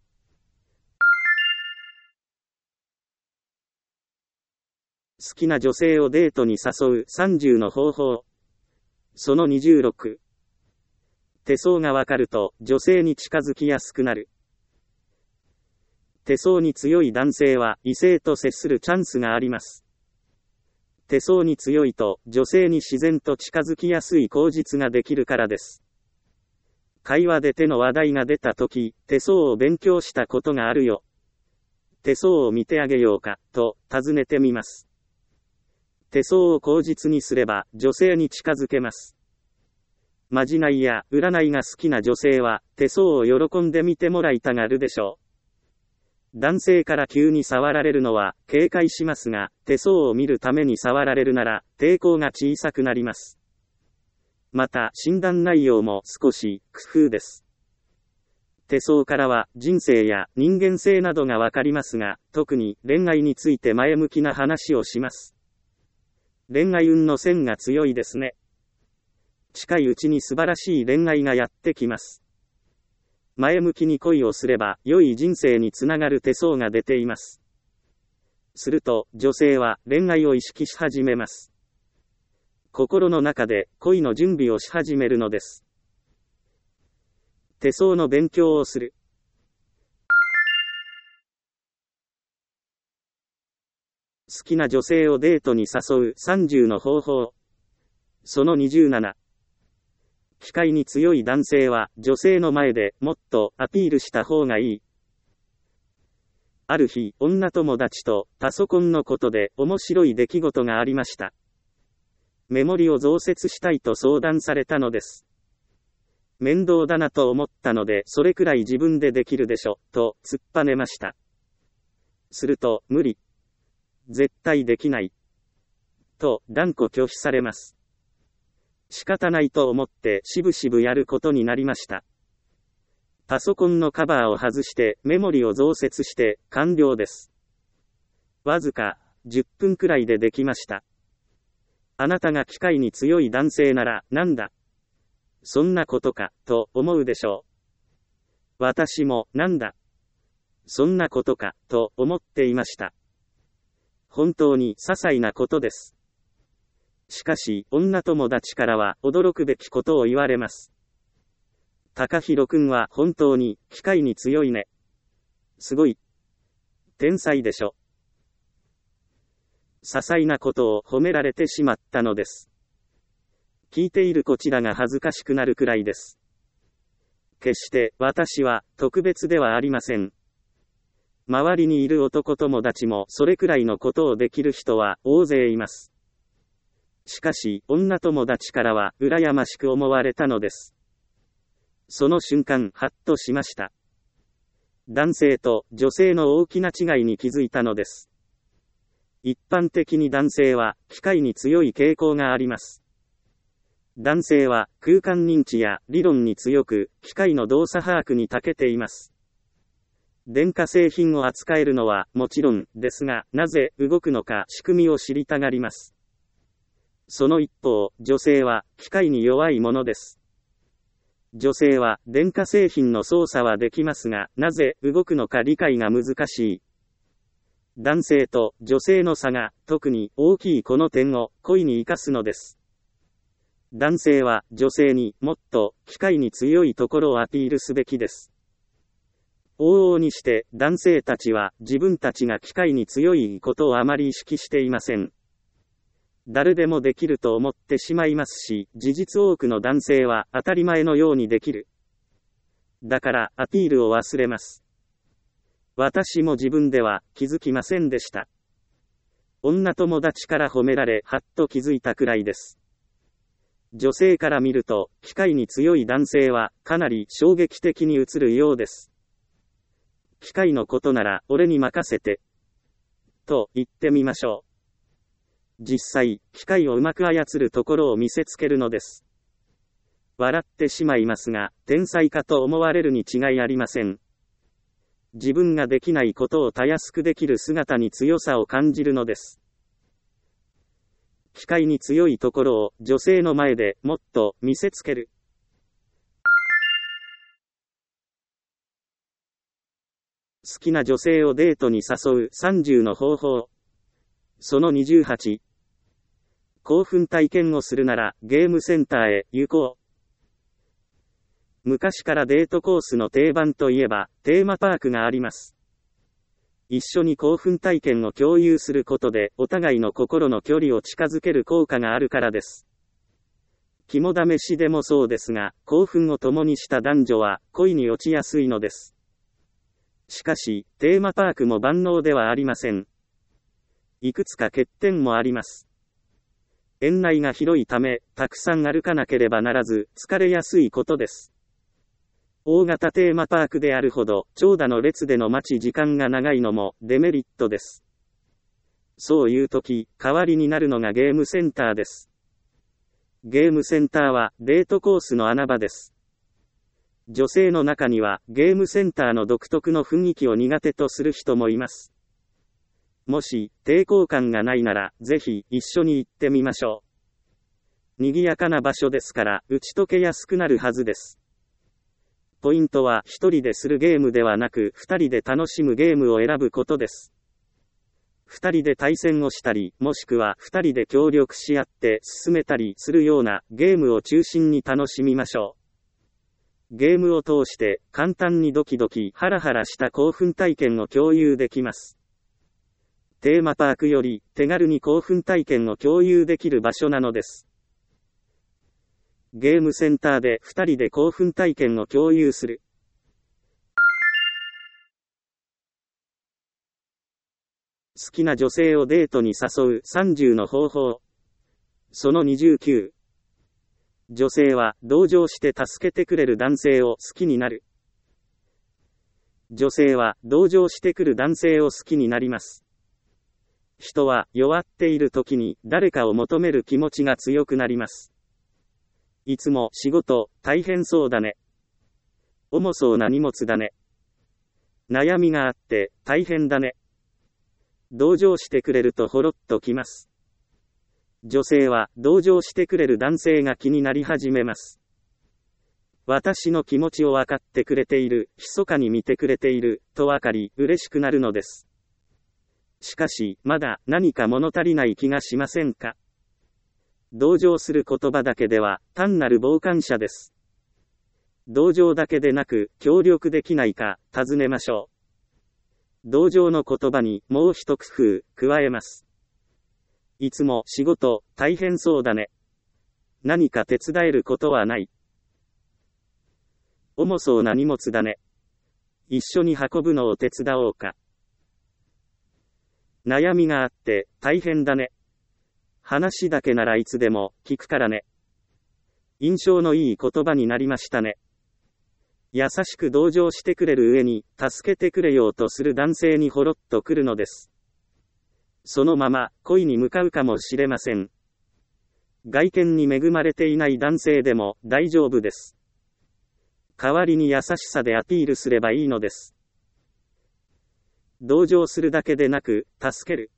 [SPEAKER 1] 好きな女性をデートに誘う30の方法。その26。手相がわかると女性に近づきやすくなる。手相に強い男性は異性と接するチャンスがあります。手相に強いと女性に自然と近づきやすい口実ができるからです。会話で手の話題が出たとき、手相を勉強したことがあるよ。手相を見てあげようか、と尋ねてみます。手相を口実にすれば女性に近づけます。まじないや占いが好きな女性は手相を喜んで見てもらいたがるでしょう。男性から急に触られるのは警戒しますが、手相を見るために触られるなら抵抗が小さくなります。また診断内容も少し工夫です。手相からは人生や人間性などがわかりますが、特に恋愛について前向きな話をします。恋愛運の線が強いですね。近いうちに素晴らしい恋愛がやってきます。前向きに恋をすれば良い人生につながる手相が出ています。すると女性は恋愛を意識し始めます。心の中で恋の準備をし始めるのです。手相の勉強をする。好きな女性をデートに誘う30の方法。その27。機会に強い男性は女性の前でもっとアピールした方がいい。ある日、女友達とパソコンのことで面白い出来事がありました。メモリを増設したいと相談されたのです。面倒だなと思ったので、それくらい自分でできるでしょ、と突っぱねました。すると、無理。絶対できない。と断固拒否されます。仕方ないと思ってしぶしぶやることになりました。パソコンのカバーを外してメモリを増設して完了です。わずか10分くらいでできました。あなたが機械に強い男性ならなんだ。そんなことかと思うでしょう。私もなんだ。そんなことかと思っていました。本当に些細なことです。しかし、女友達からは驚くべきことを言われます。高弘くんは本当に機械に強いね。すごい。天才でしょ。些細なことを褒められてしまったのです。聞いているこちらが恥ずかしくなるくらいです。決して私は特別ではありません。周りにいる男友達もそれくらいのことをできる人は大勢います。しかし、女友達からは羨ましく思われたのです。その瞬間、ハッとしました。男性と女性の大きな違いに気づいたのです。一般的に男性は機械に強い傾向があります。男性は空間認知や理論に強く、機械の動作把握に長けています。電化製品を扱えるのはもちろんですが、なぜ動くのか仕組みを知りたがります。その一方、女性は機械に弱いものです。女性は電化製品の操作はできますが、なぜ動くのか理解が難しい。男性と女性の差が特に大きいこの点を恋に生かすのです。男性は女性にもっと機械に強いところをアピールすべきです。往々にして男性たちは自分たちが機械に強いことをあまり意識していません。誰でもできると思ってしまいますし、事実多くの男性は当たり前のようにできる。だからアピールを忘れます。私も自分では気づきませんでした。女友達から褒められ、はっと気づいたくらいです。女性から見ると、機械に強い男性はかなり衝撃的に映るようです。機械のことなら俺に任せて。と言ってみましょう。実際、機械をうまく操るところを見せつけるのです。 笑ってしまいますが、天才かと思われるに違いありません。自分ができないことをたやすくできる姿に強さを感じるのです。機械に強いところを女性の前でもっと見せつける。好きな女性をデートに誘う30の方法。その28。興奮体験をするならゲームセンターへ行こう。昔からデートコースの定番といえばテーマパークがあります。一緒に興奮体験を共有することでお互いの心の距離を近づける効果があるからです。肝試しでもそうですが、興奮を共にした男女は恋に落ちやすいのです。しかし、テーマパークも万能ではありません。いくつか欠点もあります。園内が広いため、たくさん歩かなければならず、疲れやすいことです。大型テーマパークであるほど、長蛇の列での待ち時間が長いのもデメリットです。そういう時、代わりになるのがゲームセンターです。ゲームセンターはデートコースの穴場です。女性の中にはゲームセンターの独特の雰囲気を苦手とする人もいます。もし抵抗感がないならぜひ一緒に行ってみましょう。賑やかな場所ですから打ち解けやすくなるはずです。ポイントは一人でするゲームではなく二人で楽しむゲームを選ぶことです。二人で対戦をしたり、もしくは二人で協力し合って進めたりするようなゲームを中心に楽しみましょう。ゲームを通して簡単にドキドキハラハラした興奮体験を共有できます。テーマパークより手軽に興奮体験を共有できる場所なのです。ゲームセンターで2人で興奮体験を共有する。好きな女性をデートに誘う30の方法。その29。女性は同情して助けてくれる男性を好きになる。女性は同情してくる男性を好きになります。人は弱っている時に誰かを求める気持ちが強くなります。いつも仕事大変そうだね。重そうな荷物だね。悩みがあって大変だね。同情してくれるとほろっときます。女性は同情してくれる男性が気になり始めます。私の気持ちを分かってくれている、密かに見てくれている、と分かり嬉しくなるのです。しかし、まだ何か物足りない気がしませんか？同情する言葉だけでは単なる傍観者です。同情だけでなく協力できないか尋ねましょう。同情の言葉にもう一工夫加えます。いつも仕事大変そうだね。何か手伝えることはない。重そうな荷物だね。一緒に運ぶのを手伝おうか。悩みがあって大変だね。話だけならいつでも聞くからね。印象のいい言葉になりましたね。優しく同情してくれる上に助けてくれようとする男性にほろっとくるのです。そのまま恋に向かうかもしれません。外見に恵まれていない男性でも大丈夫です。代わりに優しさでアピールすればいいのです。同情するだけでなく助ける。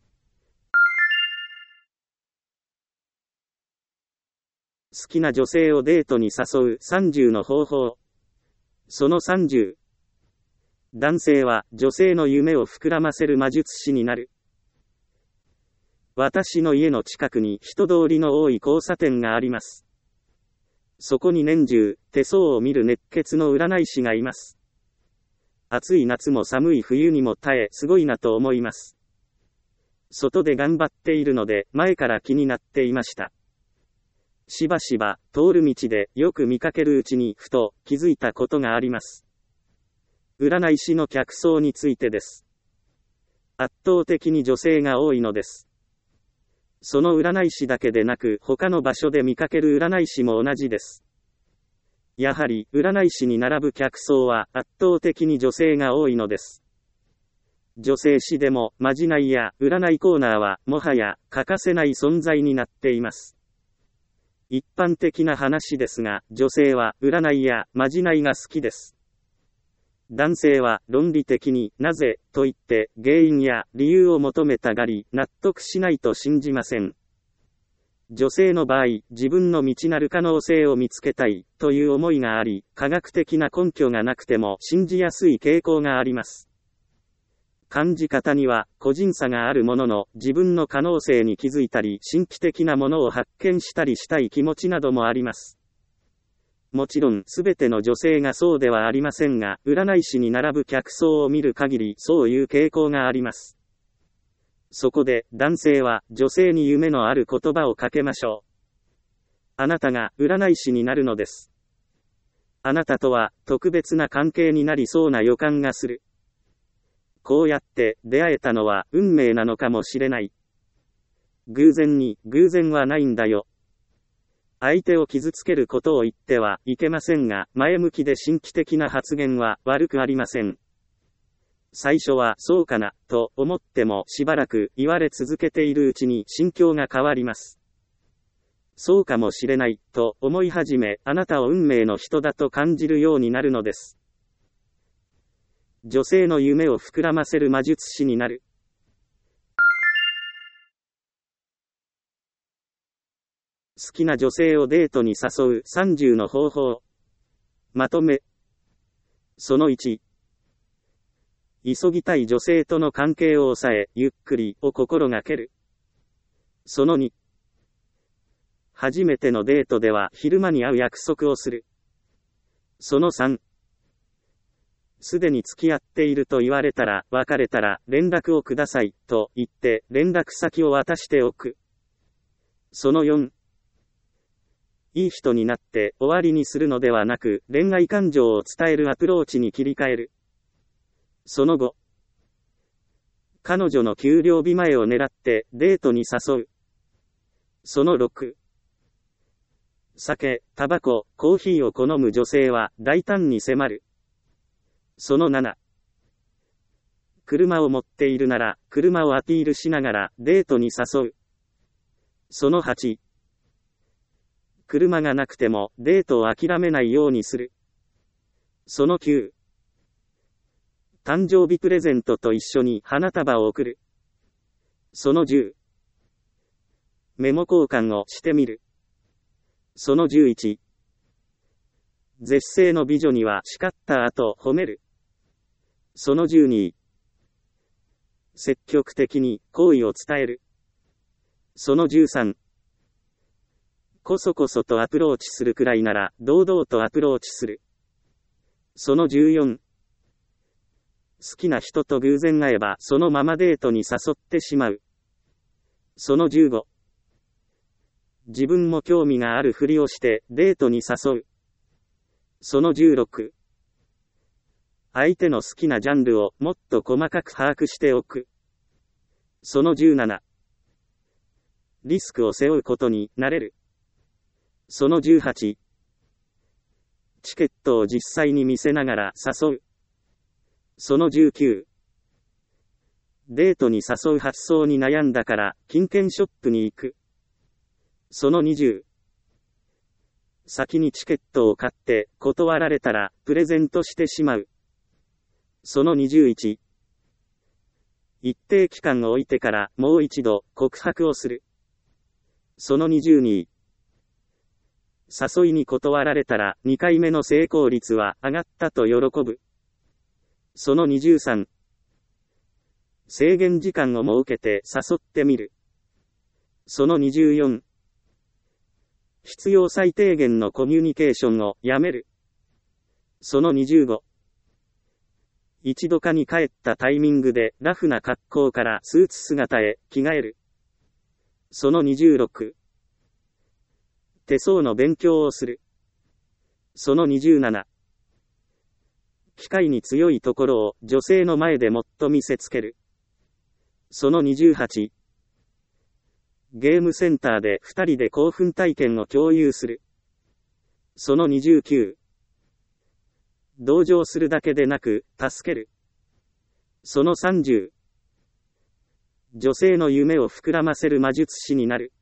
[SPEAKER 1] 好きな女性をデートに誘う30の方法。その30。男性は女性の夢を膨らませる魔術師になる。私の家の近くに人通りの多い交差点があります。そこに年中、手相を見る熱血の占い師がいます。暑い夏も寒い冬にも耐え、すごいなと思います。外で頑張っているので、前から気になっていました。しばしば通る道でよく見かけるうちにふと気づいたことがあります。占い師の客層についてです。圧倒的に女性が多いのです。その占い師だけでなく他の場所で見かける占い師も同じです。やはり占い師に並ぶ客層は圧倒的に女性が多いのです。女性誌でもまじないや占いコーナーはもはや欠かせない存在になっています。 一般的な話ですが、女性は占いやまじないが好きです。男性は論理的になぜと言って原因や理由を求めたがり、納得しないと信じません。女性の場合、自分の未知なる可能性を見つけたいという思いがあり、科学的な根拠がなくても信じやすい傾向があります。感じ方には個人差があるものの、自分の可能性に気づいたり、神秘的なものを発見したりしたい気持ちなどもあります。もちろん、すべての女性がそうではありませんが、占い師に並ぶ客層を見る限り、そういう傾向があります。そこで、男性は女性に夢のある言葉をかけましょう。あなたが占い師になるのです。あなたとは特別な関係になりそうな予感がする。こうやって出会えたのは運命なのかもしれない。偶然に偶然はないんだよ。相手を傷つけることを言ってはいけませんが、前向きで神秘的な発言は悪くありません。最初はそうかなと思ってもしばらく言われ続けているうちに心境が変わります。そうかもしれないと思い始め、あなたを運命の人だと感じるようになるのです。女性の夢を膨らませる魔術師になる。好きな女性をデートに誘う30の方法。まとめ。その1。急ぎたい女性との関係を抑え、ゆっくりを心がける。その2。初めてのデートでは昼間に会う約束をする。その3。すでに付き合っていると言われたら、別れたら連絡をくださいと言って連絡先を渡しておく。その4。いい人になって終わりにするのではなく、恋愛感情を伝えるアプローチに切り替える。その後、彼女の給料日前を狙ってデートに誘う。その6。酒、タバコ、コーヒーを好む女性は大胆に迫る。その7。車を持っているなら、車をアピールしながらデートに誘う。その8。車がなくてもデートを諦めないようにする。その9。誕生日プレゼントと一緒に花束を贈る。その10。メモ交換をしてみる。その11。絶世の美女には叱った後褒める。その12。積極的に好意を伝える。その13。こそこそとアプローチするくらいなら堂々とアプローチする。その14。好きな人と偶然会えばそのままデートに誘ってしまう。その15。自分も興味があるふりをしてデートに誘う。その16。相手の好きなジャンルをもっと細かく把握しておく。その17。リスクを背負うことになれる。その18。チケットを実際に見せながら誘う。その19。デートに誘う発想に悩んだから金券ショップに行く。その20。先にチケットを買って断られたらプレゼントしてしまう。その21。一定期間を置いてからもう一度告白をする。その22。誘いに断られたら2回目の成功率は上がったと喜ぶ。その23。制限時間を設けて誘ってみる。その24。必要最低限のコミュニケーションをやめる。その25。一度家に帰ったタイミングでラフな格好からスーツ姿へ着替える。その26。手相の勉強をする。その27。機械に強いところを女性の前でもっと見せつける。その28。ゲームセンターで2人で興奮体験を共有する。その29。同情するだけでなく、助ける。その30。女性の夢を膨らませる魔術師になる。